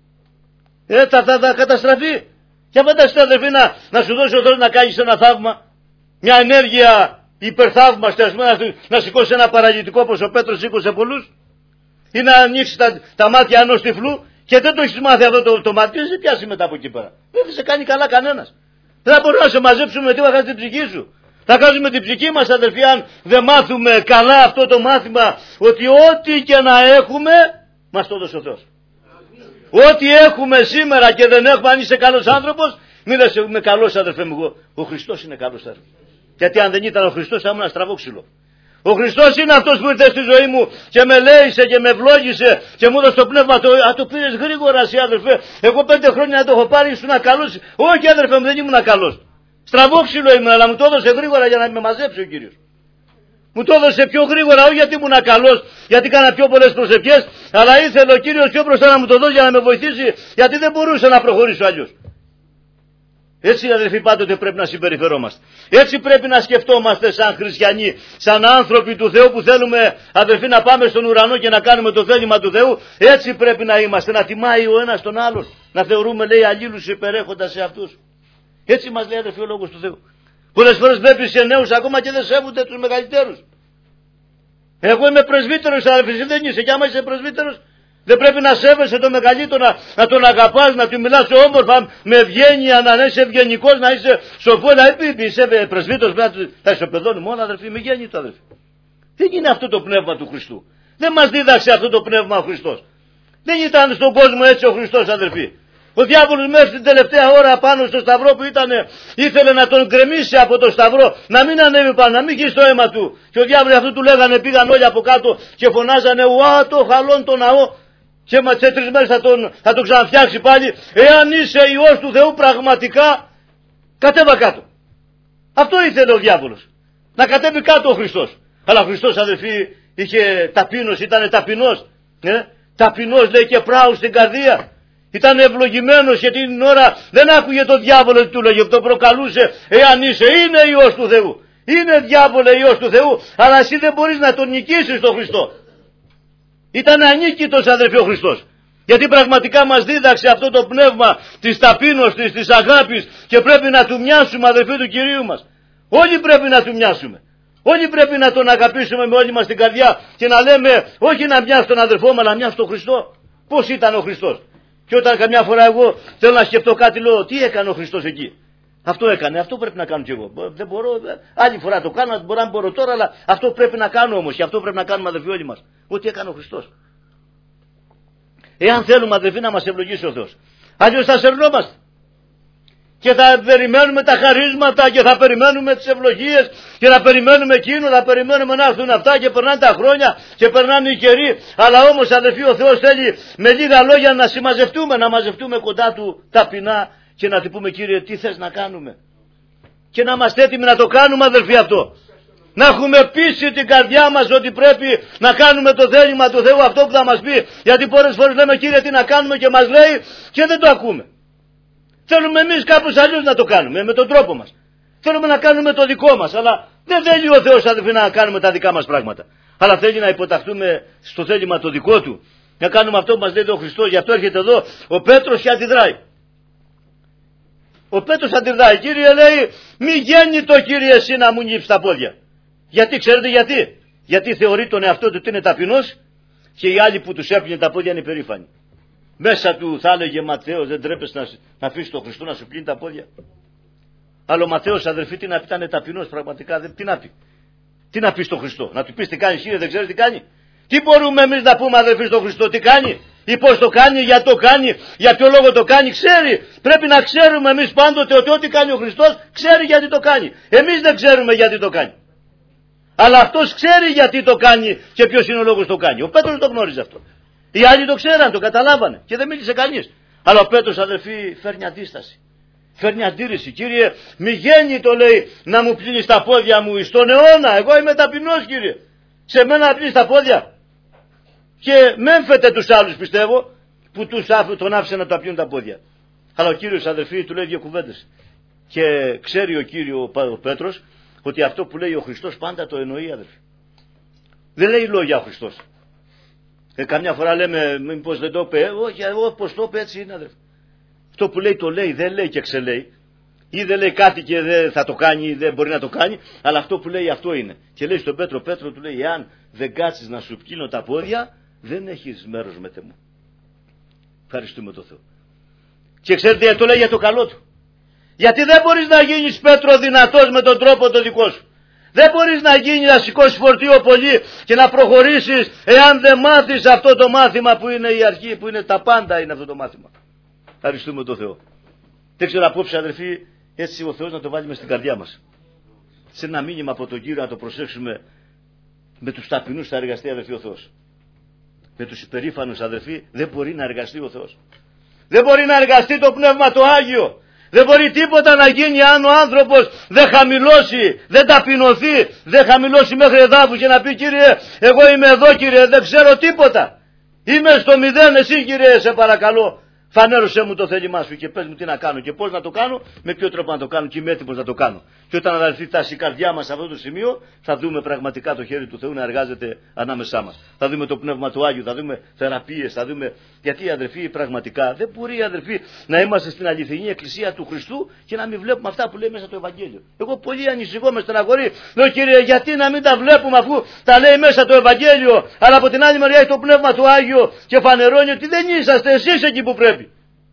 Ε, θα, θα, θα καταστραφεί. Και φανταστείτε αδερφοί να, να σου δώσει ο Θεός να κάνεις ένα θαύμα, μια ενέργεια υπερθαύμαστη, ας πούμε, να, να σηκώσει ένα παραλυτικό όπως ο Πέτρος σήκωσε πολλούς, ή να ανοίξει τα, τα μάτια ενός τυφλού, και δεν το έχεις μάθει αυτό το, το μάτι, δεν σε πιάσει μετά από εκεί πέρα. Δεν θα σε κάνει καλά κανένας. Δεν θα μπορούμε να σε μαζέψουμε με τι θα χάσει την ψυχή σου. Θα χάσουμε την ψυχή μας αδερφοί αν δεν μάθουμε καλά αυτό το μάθημα, ότι ό,τι και να έχουμε μας το έδωσε ο Θεός. Ό,τι έχουμε σήμερα και δεν έχουμε, αν είσαι καλός άνθρωπος, μην λες είμαι καλός αδερφέ μου, εγώ. Ο Χριστός είναι καλός αδερφέ. Γιατί αν δεν ήταν ο Χριστός θα ήμουν ένα στραβό ξύλο. Ο Χριστός είναι αυτός που ήρθε στη ζωή μου και με λέησε και με ευλόγησε και μου έδωσε το πνεύμα. Το, α, το πήρες γρήγορα εσύ αδερφέ. Εγώ πέντε χρόνια να το έχω πάρει, ήσουν καλός. Όχι αδερφέ μου, δεν ήμουν καλός. Στραβό ξύλο ήμουν, αλλά μου το έδωσε γρήγορα για να με μαζέψει ο Κύριος. Μου το έδωσε πιο γρήγορα, όχι γιατί ήμουν καλός, γιατί έκανα πιο πολλές προσευχές, αλλά ήθελε ο Κύριος πιο μπροστά να μου το δώσει για να με βοηθήσει, γιατί δεν μπορούσα να προχωρήσω αλλιώς. Έτσι αδερφοί πάντοτε πρέπει να συμπεριφερόμαστε. Έτσι πρέπει να σκεφτόμαστε σαν χριστιανοί, σαν άνθρωποι του Θεού που θέλουμε αδερφοί να πάμε στον ουρανό και να κάνουμε το θέλημα του Θεού. Έτσι πρέπει να είμαστε, να τιμάει ο ένας τον άλλον, να θεωρούμε λέει αλλήλους υπερέχοντας σε αυτούς. Έτσι μας λέει αδερφοί ο Λόγος του Θεού. Πολλές φορές βλέπεις σε νέους ακόμα και δεν σέβονται τους μεγαλύτερους. Εγώ είμαι πρεσβύτερος αδερφοί, εσύ δεν είσαι, και άμα είσαι πρεσβύτερος δεν πρέπει να σέβεσαι το μεγαλύτερο, να, να τον αγαπάς, να του μιλάς όμορφα, με ευγένεια, να είσαι ευγενικός, να είσαι σοφός, να πει είσαι πρεσβύτερος, θα ισοπεδώνει μόνο αδερφοί, με γέννητο αδερφοί. Δεν είναι αυτό το πνεύμα του Χριστού. Δεν μας δίδαξε αυτό το πνεύμα ο Χριστός. Δεν ήταν στον κόσμο έτσι ο Χριστός αδερφοί. Ο διάβολος μέχρι την τελευταία ώρα πάνω στο σταυρό που ήταν, ήθελε να τον γκρεμίσει από το σταυρό, να μην ανέβει πάνω, να μην χύσει το αίμα του. Και ο διάβολος αυτού του λέγανε, πήγαν όλοι από κάτω και φωνάζανε, ουά το χαλόν το ναό. Και σε τρεις μέρες θα τον, θα τον ξαναφτιάξει πάλι. Εάν είσαι Υιός του Θεού πραγματικά, κατέβα κάτω. Αυτό ήθελε ο διάβολος. Να κατέβει κάτω ο Χριστός. Αλλά ο Χριστός αδελφοί είχε ταπείνωση, ήταν ταπεινός. Ε? Ταπεινός λέει και πράου στην καρδία. Ήταν ευλογημένος και την ώρα δεν άκουγε τον διάβολο του λέγε, το προκαλούσε. Εάν είσαι, είναι Υιός του Θεού. Είναι διάβολε Υιός του Θεού, αλλά εσύ δεν μπορείς να τον νικήσεις τον Χριστό. Ήταν ανίκητος αδερφοί ο Χριστός. Γιατί πραγματικά μας δίδαξε αυτό το πνεύμα της ταπείνωσης, της αγάπης, και πρέπει να του μοιάσουμε αδερφοί του Κυρίου μας. Όλοι πρέπει να του μοιάσουμε. Όλοι πρέπει να τον αγαπήσουμε με όλη μας την καρδιά και να λέμε όχι να μοιάσει τον αδερφό μας, αλλά να μοιάσει τον Χριστό. Πώς ήταν ο Χριστός. Και όταν καμιά φορά εγώ θέλω να σκεφτώ κάτι, λέω τι έκανε ο Χριστός εκεί. Αυτό έκανε, αυτό πρέπει να κάνω κι εγώ. Δεν μπορώ, άλλη φορά το κάνω, μπορώ να μπορώ τώρα, αλλά αυτό πρέπει να κάνω όμως, και αυτό πρέπει να κάνουμε αδερφοί όλοι μας. Ό,τι έκανε ο Χριστός. Εάν θέλουμε αδερφοί να μας ευλογήσει ο Θεός. Αλλιώς θα σερνόμαστε. Και θα περιμένουμε τα χαρίσματα και θα περιμένουμε τις ευλογίες και θα περιμένουμε εκείνο, θα περιμένουμε να έρθουν αυτά και περνάνε τα χρόνια και περνάνε οι καιροί. Αλλά όμως αδερφοί ο Θεός θέλει με λίγα λόγια να συμμαζευτούμε, να μαζευτούμε κοντά του ταπεινά και να του πούμε Κύριε τι θες να κάνουμε. Και να είμαστε έτοιμοι να το κάνουμε αδερφοί αυτό. Να έχουμε πείσει την καρδιά μας ότι πρέπει να κάνουμε το θέλημα του Θεού αυτό που θα μας πει. Γιατί πολλές φορές λέμε Κύριε τι να κάνουμε και μας λέει και δεν το ακούμε. Θέλουμε εμείς κάπως αλλιώς να το κάνουμε με τον τρόπο μας. Θέλουμε να κάνουμε το δικό μας, αλλά δεν θέλει ο Θεός αδελφοί να κάνουμε τα δικά μας πράγματα. Αλλά θέλει να υποταχθούμε στο θέλημα το δικό του. Να κάνουμε αυτό που μας λέει ο Χριστός. Γι' αυτό έρχεται εδώ ο Πέτρος και αντιδράει. Ο Πέτρος αντιδράει. Κύριε λέει μη γέννη το Κύριε εσύ να μου νύψει τα πόδια. Γιατί ξέρετε γιατί. Γιατί θεωρεί τον εαυτό του ότι είναι ταπεινός και οι άλλοι που τους έπλυνε τα πόδια είναι περήφανοι. Μέσα του θα έλεγε Ματθαίος δεν τρέπεσαι να, να αφήσει τον Χριστό να σου πλύνει τα πόδια. Αλλά ο Ματθαίος αδερφοί τι να πει, ήταν ταπεινός πραγματικά. Δεν, τι να πει. Τι να πει στον Χριστό. Να του πει τι κάνει, Κύριε δεν ξέρει τι κάνει. Τι μπορούμε εμείς να πούμε αδερφοί στον Χριστό τι κάνει. Ή πώς το κάνει, γιατί το κάνει, για ποιο λόγο το κάνει, ξέρει. Πρέπει να ξέρουμε εμείς πάντοτε ότι ό,τι κάνει ο Χριστός ξέρει γιατί το κάνει. Εμείς δεν ξέρουμε γιατί το κάνει. Αλλά αυτός ξέρει γιατί το κάνει και ποιος είναι ο λόγος το κάνει. Ο Πέτρος το γνώριζε αυτό. Οι άλλοι το ξέραν, το καταλάβανε και δεν μίλησε κανείς. Αλλά ο Πέτρος, αδελφοί, φέρνει αντίσταση. Φέρνει αντίρρηση. Κύριε, μη γέννη, το λέει, να μου πλύνεις τα πόδια μου στον αιώνα. Εγώ είμαι ταπεινός, κύριε. Σε μένα να πλύνεις τα πόδια. Και μέμφετε τους άλλους, πιστεύω, που τους άφη, τον άφησε να τα πλύνουν τα πόδια. Αλλά ο Κύριος, αδελφοί, του λέει δύο κουβέντες. Και ξέρει ο Κύριος ο Πέτρος ότι αυτό που λέει ο Χριστός πάντα το εννοεί, αδελφοί. Δεν λέει λόγια ο Χριστός. Ε, καμιά φορά λέμε, μήπως δεν το είπε, όχι, εγώ πως το είπε, έτσι είναι, αδελφοί. Αυτό που λέει το λέει, δεν λέει και ξελέει. Ή δεν λέει κάτι και δεν θα το κάνει ή δεν μπορεί να το κάνει, αλλά αυτό που λέει αυτό είναι. Και λέει στον Πέτρο, Πέτρο του λέει, εάν δεν κάτσεις να σου πλύνω τα πόδια, δεν έχεις μέρος με μου. Ευχαριστούμε τον Θεό. Και ξέρετε γιατί το λέει, για το καλό του. Γιατί δεν μπορείς να γίνεις, Πέτρο, δυνατός με τον τρόπο το δικό σου. Δεν μπορείς να γίνεις, να σηκώσεις φορτίο πολύ και να προχωρήσεις εάν δεν μάθεις αυτό το μάθημα που είναι η αρχή, που είναι τα πάντα είναι αυτό το μάθημα. Ευχαριστούμε τον Θεό. Δεν ξέρω απόψε, αδελφοί, έτσι ο Θεός να το βάλουμε στην καρδιά μας. Σε ένα μήνυμα από τον Κύριο να το προσέξουμε. Με τους ταπεινούς θα εργαστεί, αδελφοί, ο Θεός. Με τους υπερήφανους, αδελφοί, δεν μπορεί να εργαστεί ο Θεός. Δεν μπορεί να εργαστεί το Πνεύμα το Άγιο. Δεν μπορεί τίποτα να γίνει αν ο άνθρωπος δεν χαμηλώσει, δεν ταπεινωθεί, δεν χαμηλώσει μέχρι εδάφους και να πει, Κύριε, εγώ είμαι εδώ, Κύριε, δεν ξέρω τίποτα. Είμαι στο μηδέν, εσύ, Κύριε, σε παρακαλώ. Φανέρωσέ μου το θέλημά σου και πες μου τι να κάνω και πώς να το κάνω, με ποιο τρόπο να το κάνω και είμαι έτοιμος να το κάνω. Και όταν αδελφοί φτάσει η καρδιά μας σε αυτό το σημείο, θα δούμε πραγματικά το χέρι του Θεού να εργάζεται ανάμεσά μας. Θα δούμε το Πνεύμα του Άγιου, θα δούμε θεραπείες, θα δούμε. Γιατί, αδελφοί, πραγματικά δεν μπορεί, αδελφοί, να είμαστε στην αληθινή εκκλησία του Χριστού και να μην βλέπουμε αυτά που λέει μέσα το Ευαγγέλιο. Εγώ πολύ ανησυχώ, με στεναχωρεί. Λέω, Κύριε, γιατί να μην τα βλέπουμε αφού τα λέει μέσα το Ευαγγέλιο, αλλά από την άλλη μεριά έχει το Πνεύμα του Άγιο και φανερώνει ότι δεν είσαστε εσείς εκεί που πρέπει.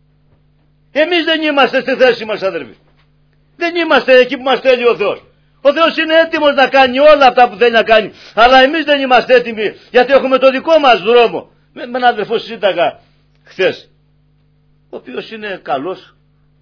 Εμείς δεν είμαστε στη θέση μας, αδελφοί. Δεν είμαστε εκεί που μας θέλει ο Θεός. Ο Θεός είναι έτοιμος να κάνει όλα αυτά που θέλει να κάνει. Αλλά εμείς δεν είμαστε έτοιμοι, γιατί έχουμε το δικό μας δρόμο. Με, με έναν αδελφό συζήταγα χθες, ο οποίος είναι καλός,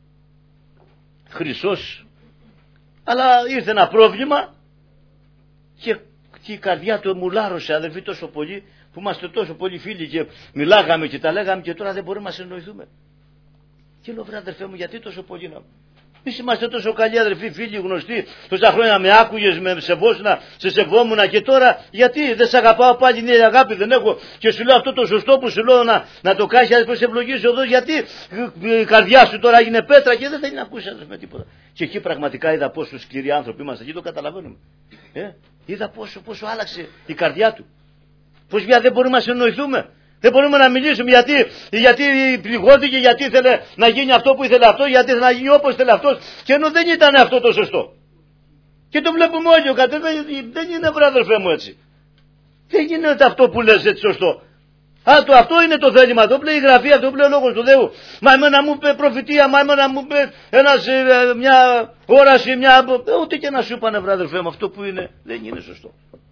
χρυσός, αλλά ήρθε ένα πρόβλημα και, και η καρδιά του μου λάρωσε, αδελφοί, τόσο πολύ, που είμαστε τόσο πολύ φίλοι και μιλάγαμε και τα λέγαμε και τώρα δεν μπορούμε να συνοηθούμε. Και λέω, βρε αδερφέ μου, γιατί τόσο πολύ να... Εμείς είμαστε τόσο καλοί, αδερφοί, φίλοι, γνωστοί. Τόσα χρόνια με άκουγες, με σεβόσουνα, σε σεβόμουνα και τώρα γιατί δεν σε αγαπάω πάλι, είναι η αγάπη δεν έχω. Και σου λέω αυτό το σωστό που σου λέω να, να το κάνεις, αδερφέ, σε ευλογήσω εδώ, γιατί η καρδιά σου τώρα έγινε πέτρα και δεν θέλει να ακούσει, αδερφέ, τίποτα. Και εκεί πραγματικά είδα πόσο σκληροί άνθρωποι είμαστε, εκεί το καταλαβαίνουμε. Ε? Είδα πόσο, πόσο άλλαξε η καρδιά του. Πώς πια δεν μπορούμε να συνοηθούμε. Δεν μπορούμε να μιλήσουμε γιατί, γιατί πληγώθηκε, γιατί ήθελε να γίνει αυτό που ήθελε αυτό, γιατί ήθελε να γίνει όπως ήθελε αυτός, και ενώ δεν ήταν αυτό το σωστό. Και το βλέπουμε όλοι, ο κατέ, δεν είναι, βρε αδελφέ μου, έτσι. Δεν γίνεται αυτό που λες έτσι σωστό. Α, το, αυτό είναι το θέλημα, αυτό που λέει η Γραφή, αυτό που λέει ο Λόγος του Θεού. Μα εμένα μου είπε προφητεία, μα εμένα μου είπε ένας, ε, μια όραση, μια... Ούτε και να σου είπανε, βρε αδελφέ μου, αυτό που είναι δεν είναι σωστό.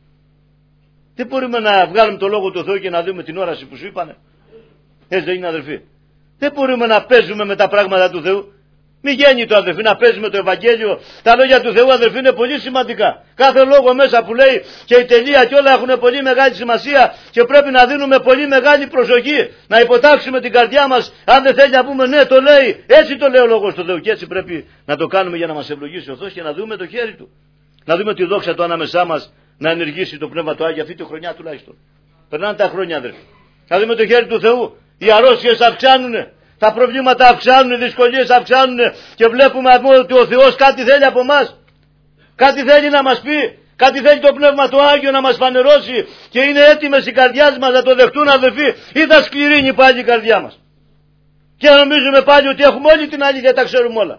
Δεν μπορούμε να βγάλουμε το Λόγο του Θεού και να δούμε την όραση που σου είπανε. Έτσι δεν είναι, αδελφοί. Δεν μπορούμε να παίζουμε με τα πράγματα του Θεού. Μη γίνει το, αδελφοί, να παίζουμε το Ευαγγέλιο. Τα λόγια του Θεού, αδελφοί, είναι πολύ σημαντικά. Κάθε λόγο μέσα που λέει και η τελεία και όλα έχουν πολύ μεγάλη σημασία και πρέπει να δίνουμε πολύ μεγάλη προσοχή. Να υποτάξουμε την καρδιά μας. Αν δεν θέλει να πούμε ναι, το λέει. Έτσι το λέει ο Λόγος του Θεού και έτσι πρέπει να το κάνουμε για να μας ευλογήσει ο Θεός και να δούμε το χέρι του. Να δούμε τη δόξα του ανάμεσά μας. Να ενεργήσει το Πνεύμα του Άγιο αυτή τη χρονιά τουλάχιστον. Περνάνε τα χρόνια, αδερφοί. Να δούμε το χέρι του Θεού. Οι αρρώστιες αυξάνουνε. Τα προβλήματα αυξάνουν, οι δυσκολίες αυξάνουν. Και βλέπουμε ότι ο Θεός κάτι θέλει από εμάς. Κάτι θέλει να μας πει. Κάτι θέλει το Πνεύμα του Άγιο να μας φανερώσει. Και είναι έτοιμες οι καρδιάς μας να το δεχτούν, αδερφοί. Ή θα σκληρύνει πάλι η καρδιά μας. Και νομίζουμε πάλι ότι έχουμε όλη την αλήθεια, τα ξέρουμε όλα.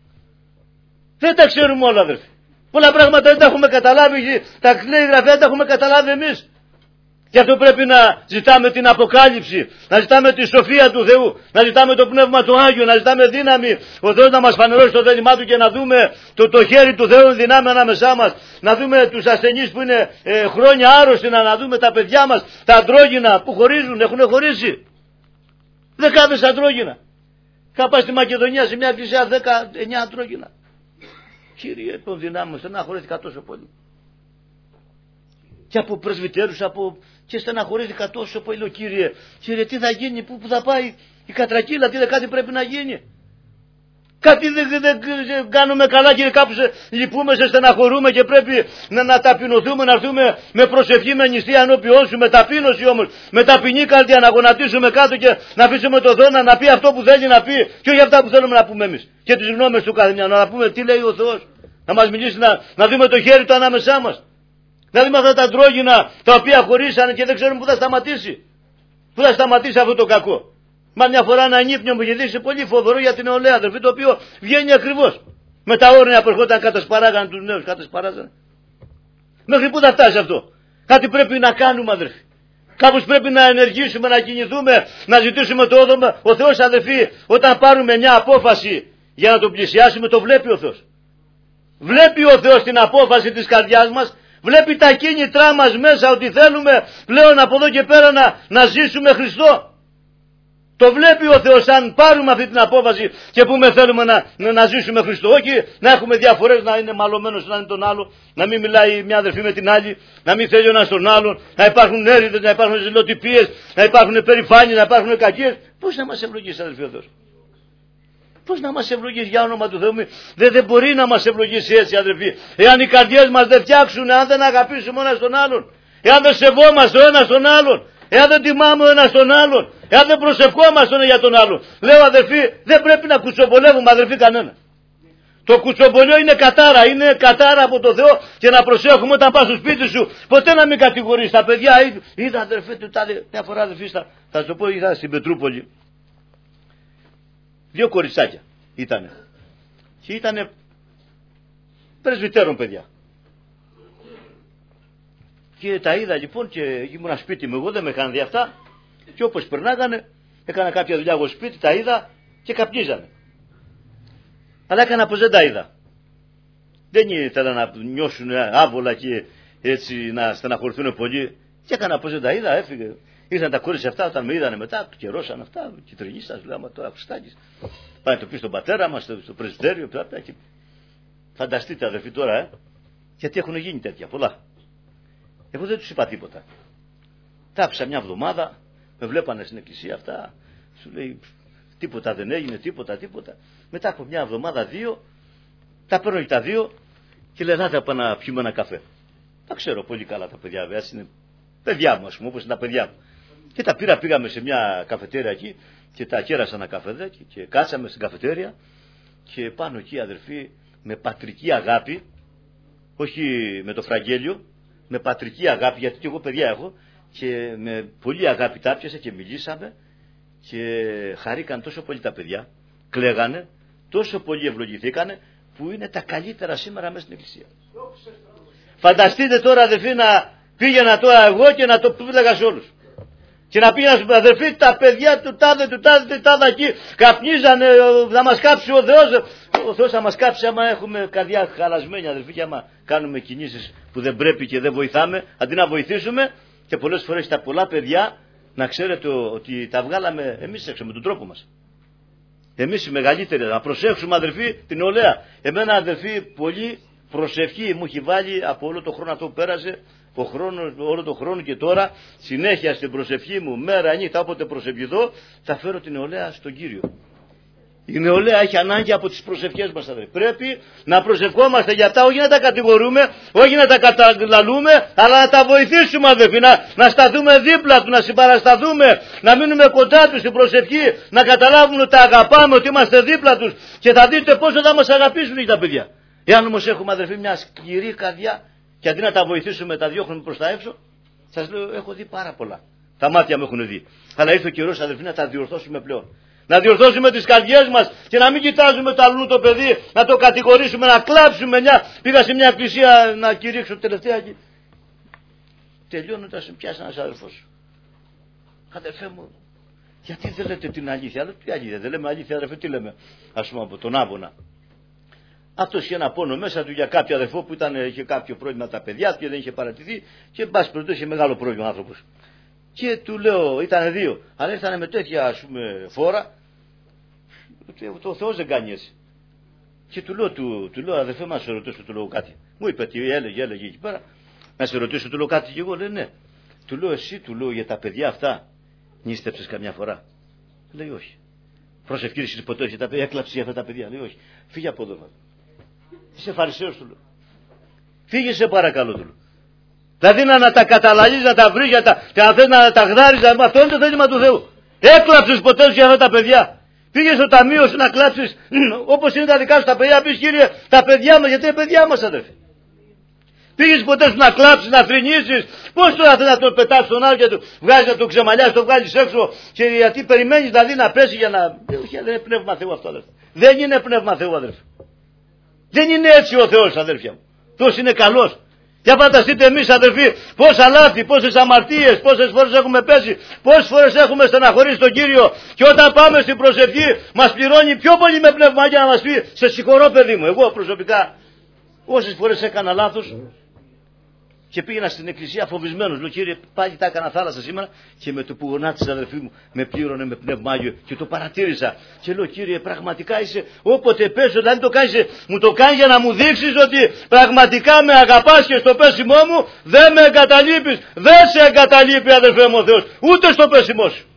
Δεν τα ξέρουμε όλα, αδερφοί. Πολλά πράγματα δεν τα έχουμε καταλάβει, τα λέει η Γραφή, δεν τα έχουμε καταλάβει εμείς. Γι' αυτό πρέπει να ζητάμε την αποκάλυψη, να ζητάμε τη σοφία του Θεού, να ζητάμε το Πνεύμα του Άγιο, να ζητάμε δύναμη, ο Θεός να μας φανερώσει το θέλημά του και να δούμε το, το χέρι του Θεού δυνάμει ανάμεσά μας, να δούμε τους ασθενείς που είναι ε, χρόνια άρρωστοι, να, να δούμε τα παιδιά μας, τα αντρόγυνα που χωρίζουν, έχουν χωρίσει. Δεκάδες αντρόγυνα. Είχα πάει στη Μακεδονία σε μια εκκλησία δεκαεννιά αντρόγυνα. Κύριε των δυνάμεων, στεναχωρήθηκα τόσο πολύ. Και από πρεσβυτέρους, από... και στεναχωρήθηκα τόσο πολύ. Λέω, Κύριε, Κύριε, τι θα γίνει, πού, πού θα πάει η κατρακύλα, τι κάτι πρέπει να γίνει. Κάτι δεν, δεν, δεν κάνουμε καλά, Κύριε, κάπου σε λυπούμε, σε στεναχωρούμε και πρέπει να, να ταπεινωθούμε, να έρθουμε με προσευχή, με νηστεία ενώπιόν σου, με ταπείνωση όμως, με ταπεινή καρδιά, να γονατίσουμε κάτω και να αφήσουμε το Θεό να πει αυτό που θέλει να πει και όχι αυτά που θέλουμε να πούμε εμείς. Και τις γνώμες του καθενός, να πούμε τι λέει ο Θεός, να μας μιλήσει, να, να δούμε το χέρι του ανάμεσά μας. Να δούμε αυτά τα αντρόγυνα τα οποία χωρίσανε και δεν ξέρουμε πού θα σταματήσει. Πού θα σταματήσει αυτό το κακό. Μα μια φορά ένα ανύπνιο μου είχε δείξει πολύ φοβερό για την νεολαία, αδερφή, το οποίο βγαίνει ακριβώς. Με τα όρνια που ερχόταν, κατασπαράγανε τους νέους, κατασπαράζανε. Μέχρι πού θα φτάσει αυτό. Κάτι πρέπει να κάνουμε, αδερφή. Κάπως πρέπει να ενεργήσουμε, να κινηθούμε, να ζητήσουμε το όδομα. Ο Θεός, αδερφή, όταν πάρουμε μια απόφαση για να τον πλησιάσουμε, το βλέπει ο Θεός. Βλέπει ο Θεός την απόφαση της καρδιάς μας. Βλέπει τα κίνητρά μας μέσα, ότι θέλουμε πλέον από εδώ και πέρα να, να ζήσουμε Χριστό. Το βλέπει ο Θεός αν πάρουμε αυτή την απόφαση και πούμε θέλουμε να, να, να ζήσουμε Χριστό. Όχι να έχουμε διαφορές, να είναι μαλωμένος να είναι τον άλλο, να μην μιλάει μια αδερφή με την άλλη, να μην θέλει ο ένας τον άλλον, να υπάρχουν έρηδες, να υπάρχουν ζηλοτυπίες, να υπάρχουν περηφάνειες, να υπάρχουν κακίες. Πώς να μας ευλογήσει, αδερφή, ο Θεός. Πώς να μας ευλογήσει, για όνομα του Θεού. Δεν, δεν μπορεί να μας ευλογήσει έτσι, αδερφοί. Εάν οι καρδιές μας δεν φτιάξουν, εάν δεν αγαπήσουμε ο ένας τον άλλον, εάν δεν σεβόμαστε ο ένας τον άλλον, εάν δεν τιμάμε ο ένας τον άλλον, εάν δεν προσευχόμαστε για τον άλλον. Λέω, αδερφοί, δεν πρέπει να κουτσομπολεύουμε, αδερφοί, κανένα. Το κουτσομπολιό είναι κατάρα, είναι κατάρα από το Θεό και να προσέχουμε όταν πας στο σπίτι σου. Ποτέ να μην κατηγορείς τα παιδιά. Είδα, αδερφοί, μια φορά, αδερφοί, θα σας το πω, είδα στην Πετρούπολη. Δύο κοριτσάκια ήτανε. Και ήτανε πρεσβυτέρων παιδιά. Και τα είδα λοιπόν και ήμουν σπίτι μου, εγώ δεν με είχαν δει αυτά. Και όπως περνάγανε, έκανα κάποια δουλειά εγώ σπίτι, τα είδα και καπνίζανε. Αλλά έκανα πως δεν τα είδα. Δεν ήθελα να νιώσουν άβολα και έτσι να στεναχωρηθούν πολύ. Και έκανα πως δεν τα είδα, έφυγε. Ήρθαν τα κόρες αυτά, όταν με είδανε μετά, του καιρώσαν αυτά, κυτρινίσαν, σου λέμε τώρα Χριστάκης. Πάνε το πει στον πατέρα μας, στο, στο πρεσβυτέριο, και... Φανταστείτε, αδερφοί, τώρα, ε, γιατί έχουν γίνει τέτοια πολλά. Εγώ δεν τους είπα τίποτα. Τα άφησα μια εβδομάδα, με βλέπανε στην εκκλησία αυτά, σου λέει τίποτα δεν έγινε, τίποτα, τίποτα. Μετά από μια εβδομάδα, δύο, τα παίρνω και τα δύο και λέει, θα πάμε να πιούμε ένα καφέ. Τα ξέρω πολύ καλά τα παιδιά, βέβαια, είναι παιδιά μου, ας πούμε, όπως είναι τα παιδιά μου. Και τα πήρα, πήγαμε σε μια καφετέρια εκεί και τα κέρασα ένα καφεδάκι και κάτσαμε στην καφετέρια και πάνω εκεί, αδερφοί, με πατρική αγάπη, όχι με το φραγγέλιο, με πατρική αγάπη, γιατί και εγώ παιδιά έχω, και με πολύ αγάπη τα πιάσα και μιλήσαμε και χαρήκαν τόσο πολύ τα παιδιά, κλαίγανε, τόσο πολύ ευλογηθήκανε, που είναι τα καλύτερα σήμερα μέσα στην εκκλησία. Φανταστείτε τώρα, αδερφοί, να πήγαινα τώρα εγώ και να το πήγα σε όλους. Και να πήγαινα στους αδερφοί, τα παιδιά του τάδε, του τάδε, του τάδε εκεί, καπνίζανε, να μας κάψει ο Θεός. Ο Θεός θα μας κάψει άμα έχουμε καρδιά χαλασμένη, αδερφοί, και άμα κάνουμε κινήσεις που δεν πρέπει και δεν βοηθάμε, αντί να βοηθήσουμε. Και πολλές φορές τα πολλά παιδιά, να ξέρετε ότι τα βγάλαμε εμείς έξω με τον τρόπο μας. Εμείς οι μεγαλύτεροι, να προσέξουμε, αδερφοί, την νεολαία. Εμένα, αδερφοί, πολύ προσευχή μου έχει βάλει από όλο το χρόνο αυτό που πέρασε, ο χρόνος, όλο το χρόνο και τώρα, συνέχεια στην προσευχή μου, μέρα νύχτα, όποτε προσευχηθώ, θα φέρω την νεολαία στον Κύριο. Η νεολαία έχει ανάγκη από τις προσευχές μας, αδερφοί. Πρέπει να προσευχόμαστε για αυτά, όχι να τα κατηγορούμε, όχι να τα καταλαλούμε, αλλά να τα βοηθήσουμε, αδερφοί, να, να σταθούμε δίπλα του, να συμπαρασταθούμε, να μείνουμε κοντά τους στην προσευχή, να καταλάβουν ότι τα αγαπάμε, ότι είμαστε δίπλα τους και θα δείτε πόσο θα μας αγαπήσουν οι τα παιδιά. Εάν όμως έχουμε, αδερφοί, μια σκληρή καρδιά και αντί να τα βοηθήσουμε, τα διώχνουμε προς τα έξω, σας λέω, έχω δει πάρα πολλά. Τα μάτια μου έχουν δει. Αλλά ήρθε ο καιρός, αδερφοί, να τα διορθώσουμε πλέον. Να διορθώσουμε τις καρδιές μας και να μην κοιτάζουμε το αλλού το παιδί, να το κατηγορήσουμε, να κλάψουμε. Μια... Πήγα σε μια εκκλησία να κηρύξω τελευταία και τελειώνοντας με πιάσει ένας αδερφός. Αδερφέ μου, γιατί δεν λέτε την αλήθεια? Αλλά τι αλήθεια, δεν λέμε αλήθεια, αδερφέ, τι λέμε, ας πούμε, από τον άβονα. Αυτός είχε ένα πόνο μέσα του για κάποιο αδερφό που ήταν, είχε κάποιο πρόβλημα τα παιδιά του και δεν είχε παρατηθεί και εν πάση περιπτώσει είχε μεγάλο πρόβλημα ο άνθρωπος. Και του λέω, ήταν δύο, αλλά ήρθανε με τέτοια ας πούμε φόρα, το Θεός δεν κάνει έτσι. Και του λέω, του, του λέω αδερφέ, να σε ρωτήσω, του λέω κάτι. Μου είπε τι έλεγε, έλεγε εκεί πέρα. Να σε ρωτήσω, του λέω κάτι και εγώ, λέει ναι. Του λέω εσύ, του λέω για τα παιδιά αυτά, νίστεψες καμιά φορά? Λέει όχι. Προσευχήρισες ποτέ για τα παιδιά, έκλαψες για αυτά τα παιδιά? Λέει όχι. Φύγε από εδώ. Είσαι Φαρισαίος, του λέω. Φύγε σε παρακαλώ, του λέω. Δηλαδή να, να τα καταλαλείς, να τα βρεις, και να θες να τα γδάρεις, αυτό είναι το θέλημα του Θεού. Έκλαψες ποτέ σου για αυτά τα παιδιά? Πήγες στο ταμείο σου να κλάψεις όπως είναι τα δικά σου τα παιδιά? Πεις κύριε, τα παιδιά μας, γιατί είναι παιδιά μας αδερφέ. Πήγες ποτέ σου να κλάψεις, να θρηνήσεις? Πώς τώρα θες να το πετάσεις στον άλλο και του βγάζεις, να το ξεμαλιάσεις, το βγάλεις έξω, και γιατί περιμένεις δηλαδή να πέσει για να... Όχι, δεν είναι πνεύμα Θεού αυτό αδερφέ. Δεν είναι πνεύμα Θεού αδερφέ. Δεν είναι έτσι ο Θεός αδερφιά μου. Θεός είναι καλός. Για φανταστείτε εμείς αδερφοί πόσα λάθη, πόσες αμαρτίες, πόσες φορές έχουμε πέσει, πόσες φορές έχουμε στεναχωρήσει τον Κύριο, και όταν πάμε στην προσευχή μας πληρώνει πιο πολύ με πνεύμα για να μας πει σε συγχωρώ παιδί μου. Εγώ προσωπικά όσες φορές έκανα λάθος και πήγαινα στην εκκλησία φοβισμένος. Λέω κύριε, πάλι τα έκανα θάλασσα σήμερα, και με το που γονάτισε αδερφή μου με πλήρωνε με πνεύμα Άγιο και το παρατήρησα. Και λέω κύριε, πραγματικά είσαι, όποτε πέσω, δηλαδή το κάνεις, μου το κάνεις για να μου δείξεις ότι πραγματικά με αγαπάς, και στο πέσιμό μου δεν με εγκαταλείπεις. Δεν σε εγκαταλείπει αδερφέ μου ο Θεός, ούτε στο πέσιμό σου.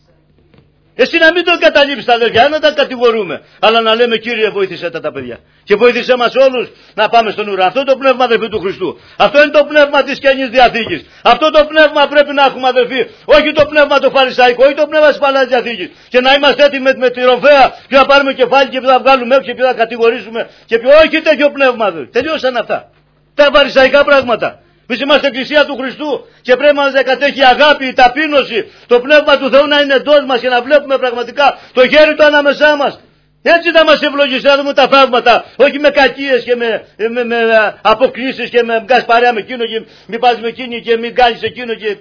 Εσύ να μην τον καταλήψεις τα αδέρφια, να τα κατηγορούμε, αλλά να λέμε κύριε βοήθησέ τα τα παιδιά και βοήθησέ μας όλους να πάμε στον ουρανό. Αυτό το πνεύμα αδερφοί του Χριστού, αυτό είναι το πνεύμα της Καινής Διαθήκης. Αυτό το πνεύμα πρέπει να έχουμε αδερφοί, όχι το πνεύμα το φαρισαϊκό, όχι το πνεύμα της Παλαιάς Διαθήκης, και να είμαστε έτοιμοι με, με τη ροφέα και να πάρουμε κεφάλι και να βγάλουμε έξω και να κατηγορήσουμε και πιο, όχι τέτοιο πνεύμα αδερφοί. Τελειώσαν αυτά τα φαρισαϊκά πράγματα. Εμείς είμαστε εκκλησία του Χριστού και πρέπει να μας κατέχει η αγάπη, η ταπείνωση, το πνεύμα του Θεού να είναι εντός μας και να βλέπουμε πραγματικά το χέρι του ανάμεσά μας. Έτσι θα μας ευλογήσει, να δούμε τα θαύματα, όχι με κακίες και με, με, με αποκλήσεις και με βγάζεις παρέα με εκείνο και μην πας με εκείνη και μην κάνεις εκείνο και...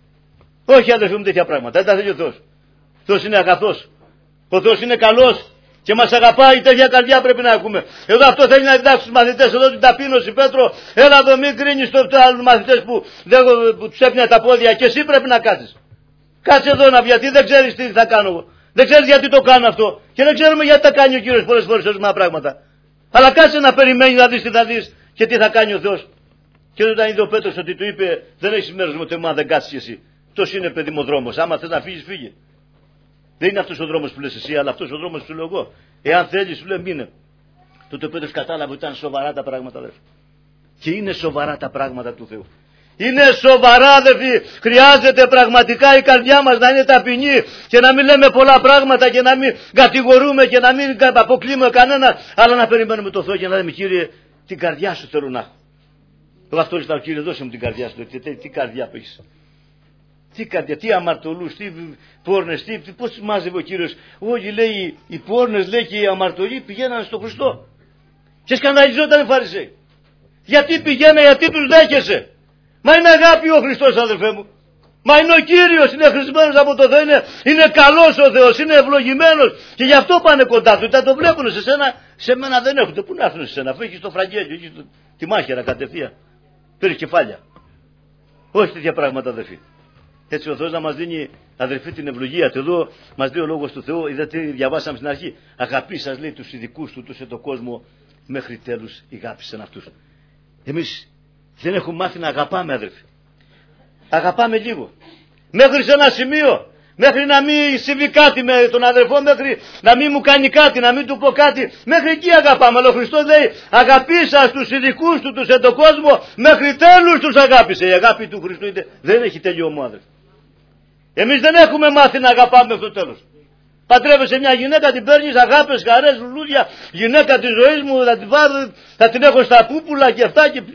Όχι αδερφοί μου τέτοια πράγματα, δεν τα θέλει ο Θεός. Ο Θεός είναι αγαθός, ο Θεός είναι καλός και μας αγαπάει, τέτοια καρδιά πρέπει να έχουμε. Εδώ αυτό θέλει να διδάξει τους μαθητές εδώ την ταπείνωση. Πέτρο, έλα εδώ, μην κρίνεις τους άλλους μαθητές που, που τους έπνια τα πόδια, και εσύ πρέπει να κάτσεις. Κάτσε εδώ να, γιατί δεν ξέρεις τι θα κάνω εγώ. Δεν ξέρεις γιατί το κάνω αυτό. Και δεν ξέρουμε γιατί τα κάνει ο Κύριος πολλές φορές ορισμένα πράγματα. Αλλά κάτσε να περιμένεις να δεις τι θα δεις και τι θα κάνει ο Θεός. Και όταν είδε ο Πέτρος ότι του είπε, δεν έχεις μέρος με το εμά, δεν κάτσεις εσύ. Τόσο είναι παιδί μου ο δρόμος. Άμα θες να φύγεις, φύγε. Δεν είναι αυτός ο δρόμος που λες εσύ, αλλά αυτός ο δρόμος που σου λέω εγώ. Εάν θέλεις, σου λέει μείνε. Τότε ο Πέτρος κατάλαβε ότι ήταν σοβαρά τα πράγματα, αδερφοί. Και είναι σοβαρά τα πράγματα του Θεού. Είναι σοβαρά, αδερφοί. Χρειάζεται πραγματικά η καρδιά μας να είναι ταπεινή και να μην λέμε πολλά πράγματα και να μην κατηγορούμε και να μην αποκλείουμε κανένα, αλλά να περιμένουμε το Θεό και να λέμε κύριε, την καρδιά σου θέλω να έχω. Εγώ αυτό ζητάω, κύριε, δώσε μου την καρδιά σου. Τι, τι, τι καρδιά που έχεις. Τι καρδιά, τι αμαρτωλούς, τι πόρνες, τι, πώς τους μάζευε ο Κύριος. Όχι, λέει, οι πόρνες, λέει, και οι αμαρτωλοί πηγαίνανε στον Χριστό. Και σκανδαλιζόταν οι Φαρισαίοι. Γιατί πηγαίνανε, γιατί τους δέχεσαι. Μα είναι αγάπη ο Χριστός, αδελφέ μου. Μα είναι ο Κύριος, είναι χρησμένος από το Θεό, είναι, είναι καλός ο Θεός, είναι ευλογημένος. Και γι' αυτό πάνε κοντά του. Τα το βλέπουν σε σένα, σε μένα δεν έχουν. Πού να έρθουν σε σένα, αφού έχεις το φραγκέλιο, έχεις το, τη μάχαιρα κατευθείαν. Πήρες κεφάλια. Όχι τέτοια πράγματα, αδελφοί. Έτσι ο Θεός να μας δίνει, αδερφοί, την ευλογία του. Εδώ μας λέει ο λόγος του Θεού, είδατε, διαβάσαμε στην αρχή. Αγαπή σας, λέει, τους ειδικούς του, τους εν κόσμο, μέχρι τέλους ηγάπησαν αυτούς. Εμείς δεν έχουμε μάθει να αγαπάμε, αδερφοί. Αγαπάμε λίγο. Μέχρι σε ένα σημείο. Μέχρι να μην συμβεί κάτι με τον αδερφό, μέχρι να μην μου κάνει κάτι, να μην του πω κάτι. Μέχρι εκεί αγαπάμε. Αλλά ο Χριστός λέει, αγαπήσα τους ειδικούς του, τους εν τον κόσμο, μέχρι τέλους τους αγάπησε. Η αγάπη του Χριστού είναι, δεν έχει τελειώμα, αδερφοί. Εμείς δεν έχουμε μάθει να αγαπάμε μέχρι το τέλος. Παντρεύεσαι μια γυναίκα, την παίρνεις, αγάπες, χαρές, λουλούδια, γυναίκα της ζωής μου, θα την, πάρω, θα την έχω στα πούπουλα και αυτά και...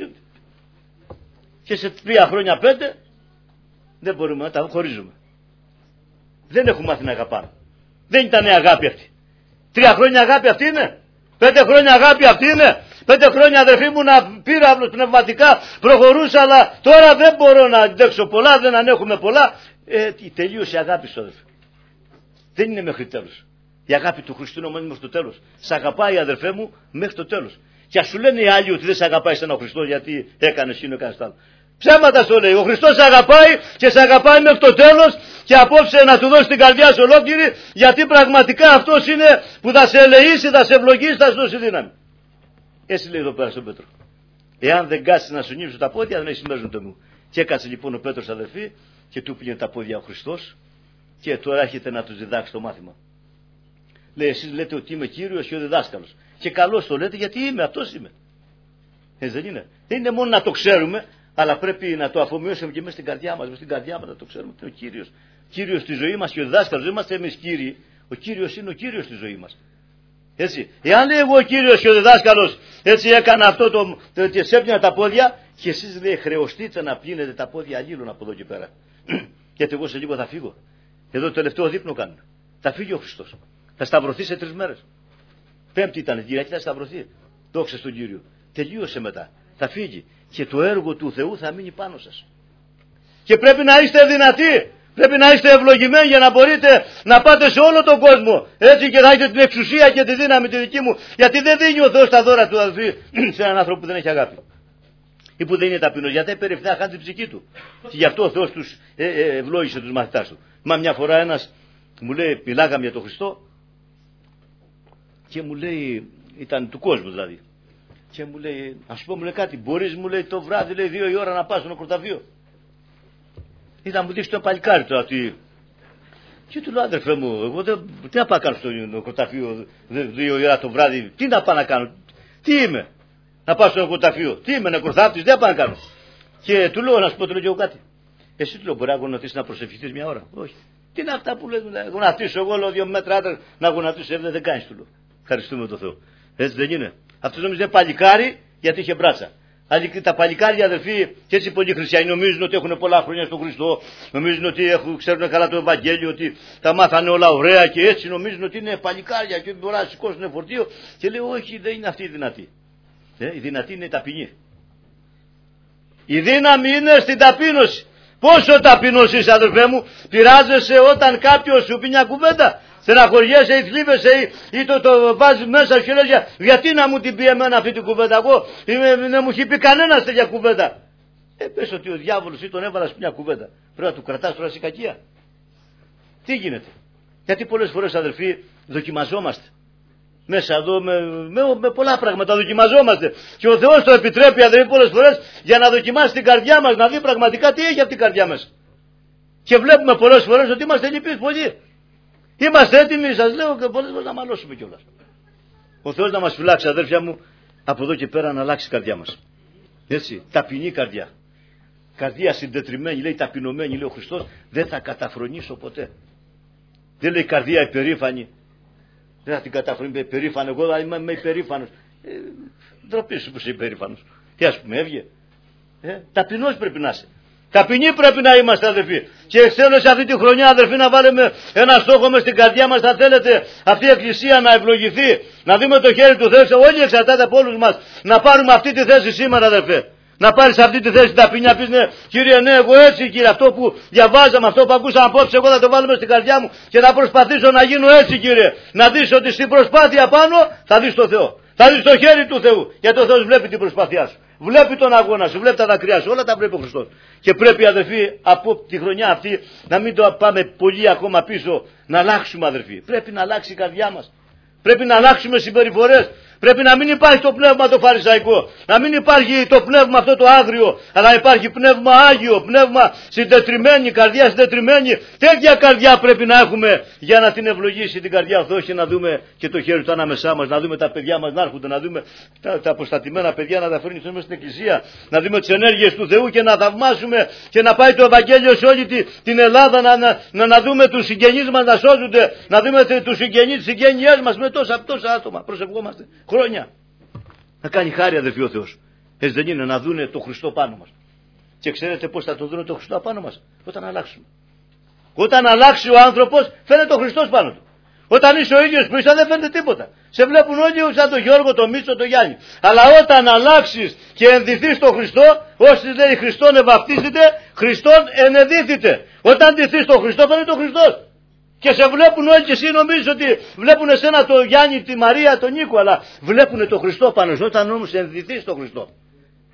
και σε τρία χρόνια, πέντε, δεν μπορούμε να τα χωρίζουμε. Δεν έχουμε μάθει να αγαπάμε. Δεν ήταν η αγάπη αυτή. Τρία χρόνια αγάπη αυτή είναι. Πέντε χρόνια αγάπη αυτή είναι. Πέντε χρόνια, αδερφοί μου, να πήρα πνευματικά, προχωρούσα, αλλά τώρα δεν μπορώ να αντέξω πολλά, δεν ανέχομαι πολλά. Ε, τελείωσε η αγάπη σου, αδερφέ. Δεν είναι μέχρι τέλος. Η αγάπη του Χριστού είναι μέχρι το τέλος. Σ' αγαπάει, αδερφέ μου, μέχρι το τέλος. Και ας σου λένε οι άλλοι ότι δεν σε αγαπάει σαν ο Χριστός γιατί έκανε εκείνο, έκανε άλλο. Ψέματα στο λέει. Ο Χριστός σε αγαπάει και σε αγαπάει μέχρι το τέλος και απόψε να του δώσει την καρδιά σου ολόκληρη, γιατί πραγματικά αυτός είναι που θα σε ελεήσει, θα σε ευλογήσει, θα σου δώσει δύναμη. Έτσι λέει εδώ πέρα στον Πέτρο. Εάν δεν κάτσεις να σου νύψουν τα πόδια, δεν έχεις μέλλον το μου. Και έκατσε λοιπόν ο Πέτρος αδελφοί και του πήγαινε τα πόδια ο Χριστός και τώρα έρχεται να τους διδάξει το μάθημα. Λέει, εσείς λέτε ότι είμαι Κύριος και ο διδάσκαλος. Και καλώς το λέτε, γιατί είμαι, αυτός είμαι. Έτσι δεν είναι. Δεν είναι μόνο να το ξέρουμε, αλλά πρέπει να το αφομοιώσουμε και μέσα στην καρδιά μας. Μέσα στην καρδιά μας να το ξέρουμε ότι είναι ο Κύριος. Κύριος στη ζωή μας και ο διδάσκαλος. Δεν είμαστε εμείς κύριοι. Ο Κύριος είναι ο Κύριος στη ζωή μας. Έτσι. Εάν λέει εγώ ο Κύριος και ο διδάσκαλος, έτσι έκανα αυτό το, το και σέπνια τα πόδια, και εσείς λέει χρεωστείτε να πλύνετε τα πόδια αλλήλων από εδώ και πέρα. Γιατί εγώ σε λίγο θα φύγω. Εδώ το τελευταίο δείπνο κάνουν. Θα φύγει ο Χριστός. Θα σταυρωθεί σε τρεις μέρες. Πέμπτη ήταν η Κυριακή, θα σταυρωθεί. Δόξα στον Κύριο. Τελείωσε μετά. Θα φύγει. Και το έργο του Θεού θα μείνει πάνω σας. Και πρέπει να είστε δυνατοί. Πρέπει να είστε ευλογημένοι για να μπορείτε να πάτε σε όλο τον κόσμο. Έτσι, και να έχετε την εξουσία και τη δύναμη τη δική μου. Γιατί δεν δίνει ο Θεός τα δώρα του αδελφοί σε έναν άνθρωπο που δεν έχει αγάπη. Ή που δεν είναι ταπεινός. Γιατί περιφθά χάνει την ψυχή του. Και γι' αυτό ο Θεός τους ε, ε, ευλόγησε τους μαθητάς του. Μα μια φορά ένας μου λέει, μιλάγαμε για τον Χριστό και μου λέει, ήταν του κόσμου δηλαδή. Και μου λέει, ας πω, μου λέει κάτι, μπορείς, μου λέει, το βράδυ, λέει, δύο η ώρα να πας στο νεκροταφείο. Ή να μου δείξει το παλικάρι τώρα τι. Και του λέω, άδερφε μου, εγώ δεν, τι να πάω να κάνω στο νεκροταφείο δύο η ώρα το βράδυ, τι να πάω να κάνω, τι είμαι, να πάω στο νεκροταφείο, τι είμαι, νεκροθάπτης, δεν πάω να κάνω. Και του λέω, να σου πω, του λέω και εγώ κάτι. Εσύ του λέω, μπορεί να γονατίσεις να προσευχηθείς μια ώρα. Όχι. Τι είναι αυτά που λες, να γονατίσω εγώ, λέω δύο μέτρα άντρα, να γονατίσω, δεν, δεν κάνεις, του λέω. Ευχαριστούμε τον Θεό. Έτσι δεν είναι. Αυτό νομίζει είναι παλικάρι γιατί είχε μπράτσα. Τα παλικάρια αδελφοί, και έτσι πολλοί χριστιανοί νομίζουν ότι έχουν πολλά χρόνια στον Χριστό, νομίζουν ότι έχουν, ξέρουν καλά το Ευαγγέλιο, ότι τα μάθανε όλα ωραία και έτσι νομίζουν ότι είναι παλικάρια και μπορεί να σηκώσουν φορτίο. Και λέω, όχι, δεν είναι αυτή η δυνατή. Ε, η δυνατή είναι η ταπεινή. Η δύναμη είναι στην ταπείνωση. Πόσο ταπεινός είσαι, αδελφέ μου, πειράζεσαι όταν κάποιος σου πει μια κουβέντα. Στεναχωριέσαι ή θλίβεσαι ή, ή το, το βάζει μέσα και λέει, γιατί να μου την πει εμένα αυτή την κουβέντα, εγώ δεν μου έχει πει κανένας τέτοια κουβέντα. Ε, πες ότι ο διάβολος ή τον έβαλα μια κουβέντα. Πρέπει να του κρατάς τώρα σε κακία. Τι γίνεται. Γιατί πολλές φορές, αδελφοί, δοκιμαζόμαστε. Μέσα εδώ με, με, με πολλά πράγματα δοκιμαζόμαστε. Και ο Θεός το επιτρέπει, αδελφοί, πολλές φορές για να δοκιμάσει την καρδιά μας, να δει πραγματικά τι έχει αυτή την καρδιά μας. Και βλέπουμε πολλές φορές ότι είμαστε λυπείς πολύ. Είμαστε έτοιμοι, σας λέω, και πολλές φορές να μαλώσουμε κιόλας. Ο Θεός να μας φυλάξει, αδέρφια μου, από εδώ και πέρα να αλλάξει η καρδιά μας. Έτσι, ταπεινή καρδιά. Καρδιά συντετριμένη, λέει, ταπεινωμένη, λέει ο Χριστός, δεν θα καταφρονήσω ποτέ. Δεν λέει καρδιά υπερήφανη. Δεν θα την καταφρονήσω, υπερήφανο. Εγώ θα είμαι, είμαι υπερήφανος. Ε, ντροπή σου που είσαι υπερήφανος. Τι ας πούμε, έβγε. Ε, ταπεινός πρέπει να είσαι. Ταπεινοί πρέπει να είμαστε, αδελφοί. Και θέλω σε αυτή τη χρονιά, αδελφοί, να βάλουμε ένα στόχο μες στην καρδιά μας. Θα θέλετε αυτή η Εκκλησία να ευλογηθεί, να δούμε το χέρι του Θεού. Όλοι εξαρτάται από όλους μας να πάρουμε αυτή τη θέση σήμερα, αδελφέ. Να πάρεις αυτή τη θέση ταπεινιά, πεις ναι, κύριε, ναι, εγώ έτσι, κύριε, αυτό που διαβάζαμε, αυτό που ακούσαμε απόψε, εγώ θα το βάλουμε στην καρδιά μου και θα προσπαθήσω να γίνω έτσι, κύριε. Να δεις ότι στην προσπάθεια πάνω θα δεις το Θεό. Θα δεις το χέρι του Θεού. Γιατί ο Θεός βλέπει την προσπάθειά σου. Βλέπει τον αγώνα σου, βλέπει τα δακρυά σου, όλα τα βλέπει ο Χριστός. Και πρέπει, αδελφοί, από τη χρονιά αυτή να μην το πάμε πολύ ακόμα πίσω, να αλλάξουμε, αδελφοί. Πρέπει να αλλάξει η καρδιά μας. Πρέπει να αλλάξουμε συμπεριφορές. Πρέπει να μην υπάρχει το πνεύμα το φαρισαϊκό, να μην υπάρχει το πνεύμα αυτό το άγριο, αλλά να υπάρχει πνεύμα άγιο, πνεύμα συντετριμένη, καρδιά συντετριμένη. Τέτοια καρδιά πρέπει να έχουμε για να την ευλογήσει την καρδιά αυτό, όχι να δούμε και το χέρι του ανάμεσά μας, να δούμε τα παιδιά μας να έρχονται, να δούμε τα, τα αποστατημένα παιδιά να τα φέρνει μέσα στην Εκκλησία, να δούμε τις ενέργειες του Θεού και να θαυμάσουμε και να πάει το Ευαγγέλιο σε όλη τη, την Ελλάδα, να, να, να, να δούμε τους συγγενείς μας να σώζονται, να δούμε τους συγγενείς, τις συγγένειές μας με τόσα, τόσα άτομα. Προσευχόμαστε. Χρόνια. Να κάνει χάρη, αδελφοί, ο Θεός. Έτσι δεν είναι, να δούνε το Χριστό πάνω μας. Και ξέρετε πώς θα το δούνε το Χριστό πάνω μας? Όταν αλλάξουμε. Όταν αλλάξει ο άνθρωπος, φαίνεται ο Χριστός πάνω του. Όταν είσαι ο ίδιος που είσαι, δεν φαίνεται τίποτα. Σε βλέπουν όλοι σαν τον Γιώργο, τον Μίτσο, τον Γιάννη. Αλλά όταν αλλάξεις και ενδυθείς στον Χριστό, όσοι λέει Χριστόν ευαπτίζεται, Χριστόν ενεδύθητε. Όταν ντυθείς στον Χριστό, φαίνεται ο Χριστός. Και σε βλέπουν όλοι και εσύ νομίζεις ότι βλέπουν εσένα τον Γιάννη, τη Μαρία, τον Νίκο, αλλά βλέπουν τον Χριστό πάνω σου. Όταν όμως ενδυθείς στον Χριστό,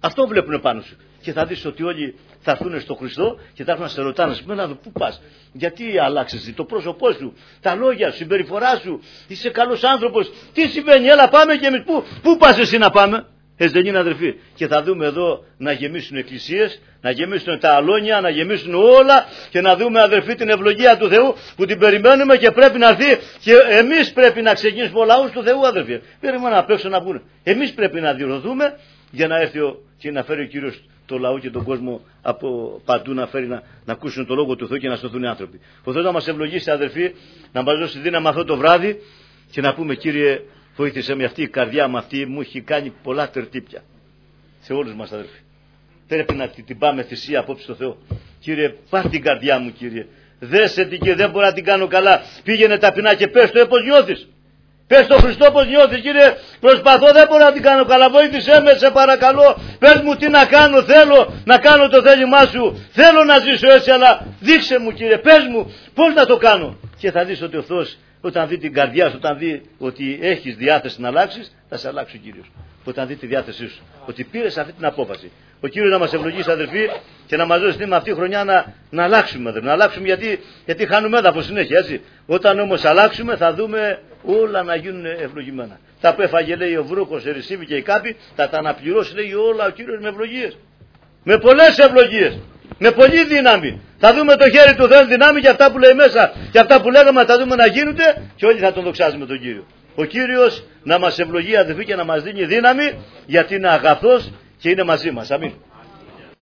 Αυτό βλέπουν πάνω σου. Και θα δεις ότι όλοι θα έρθουν στο Χριστό και θα έρθουν να σε ρωτάνε, να πού πας, γιατί αλλάξεις το πρόσωπό σου, τα λόγια σου, συμπεριφορά σου, είσαι καλός άνθρωπος, τι συμβαίνει, έλα πάμε και εμείς, πού, πού πας εσύ να πάμε. Έτσι δεν είναι, αδερφοί? Και θα δούμε εδώ να γεμίσουν εκκλησίες, να γεμίσουν τα αλόνια, να γεμίσουν όλα και να δούμε, αδερφοί, την ευλογία του Θεού που την περιμένουμε και πρέπει να έρθει και εμείς πρέπει να ξεκινήσουμε ο λαός του Θεού, αδερφοί. Περιμένουμε απ' έξω να βγουν. Εμείς πρέπει να διορθωθούμε για να έρθει ο, και να φέρει ο Κύριος το λαό και τον κόσμο από παντού να φέρει να, να ακούσουν το λόγο του Θεού και να σωθούν οι άνθρωποι. Ο Θεός να μας ευλογήσει, αδερφοί, να μας δώσει δύναμη αυτό το βράδυ και να πούμε, Κύριε, βοήθησε με, αυτή η καρδιά μου αυτή μου έχει κάνει πολλά τερτύπια. Σε όλους μας, αδερφοί. Πρέπει να την πάμε θυσία απόψε στο Θεό. Κύριε, πάρ' την καρδιά μου, Κύριε. Δέσε την και δεν μπορώ να την κάνω καλά. Πήγαινε ταπεινά και πες το, ε, πώς νιώθεις. Πες στο Χριστό πώς νιώθεις, Κύριε. Προσπαθώ, δεν μπορώ να την κάνω καλά. Βοήθησέ με, σε παρακαλώ. Πες μου τι να κάνω. Θέλω να κάνω το θέλημά σου. Θέλω να ζήσω έτσι, αλλά δείξε μου, Κύριε. Πες μου πώς να το κάνω. Και θα δεις ότι ο Θεός, όταν δει την καρδιά σου, όταν δει ότι έχεις διάθεση να αλλάξεις, θα σε αλλάξει ο Κύριος. Όταν δει τη διάθεσή σου, ότι πήρες αυτή την απόφαση. Ο Κύριος να μας ευλογήσει, αδερφοί, και να μας δώσει με αυτή τη χρονιά να, να αλλάξουμε, αδερφοί. Να αλλάξουμε γιατί, γιατί χάνουμε έδαφος συνέχεια, έτσι. Όταν όμως αλλάξουμε, θα δούμε όλα να γίνουν ευλογημένα. Τα που έφαγε, λέει, ο βρούκος, η ρησίβη και η κάπη, θα τα αναπληρώσει, λέει, όλα ο Κύριος με ευλογίες. Με πολλές ευλογίες. Με πολλή δύναμη. Θα δούμε το χέρι του Θεού δυνάμει και αυτά που λέει μέσα και αυτά που λέγαμε θα δούμε να γίνονται και όλοι θα τον δοξάζουμε τον Κύριο. Ο Κύριος να μας ευλογεί, αδελφοί, και να μας δίνει δύναμη γιατί είναι αγαθός και είναι μαζί μας. Αμήν.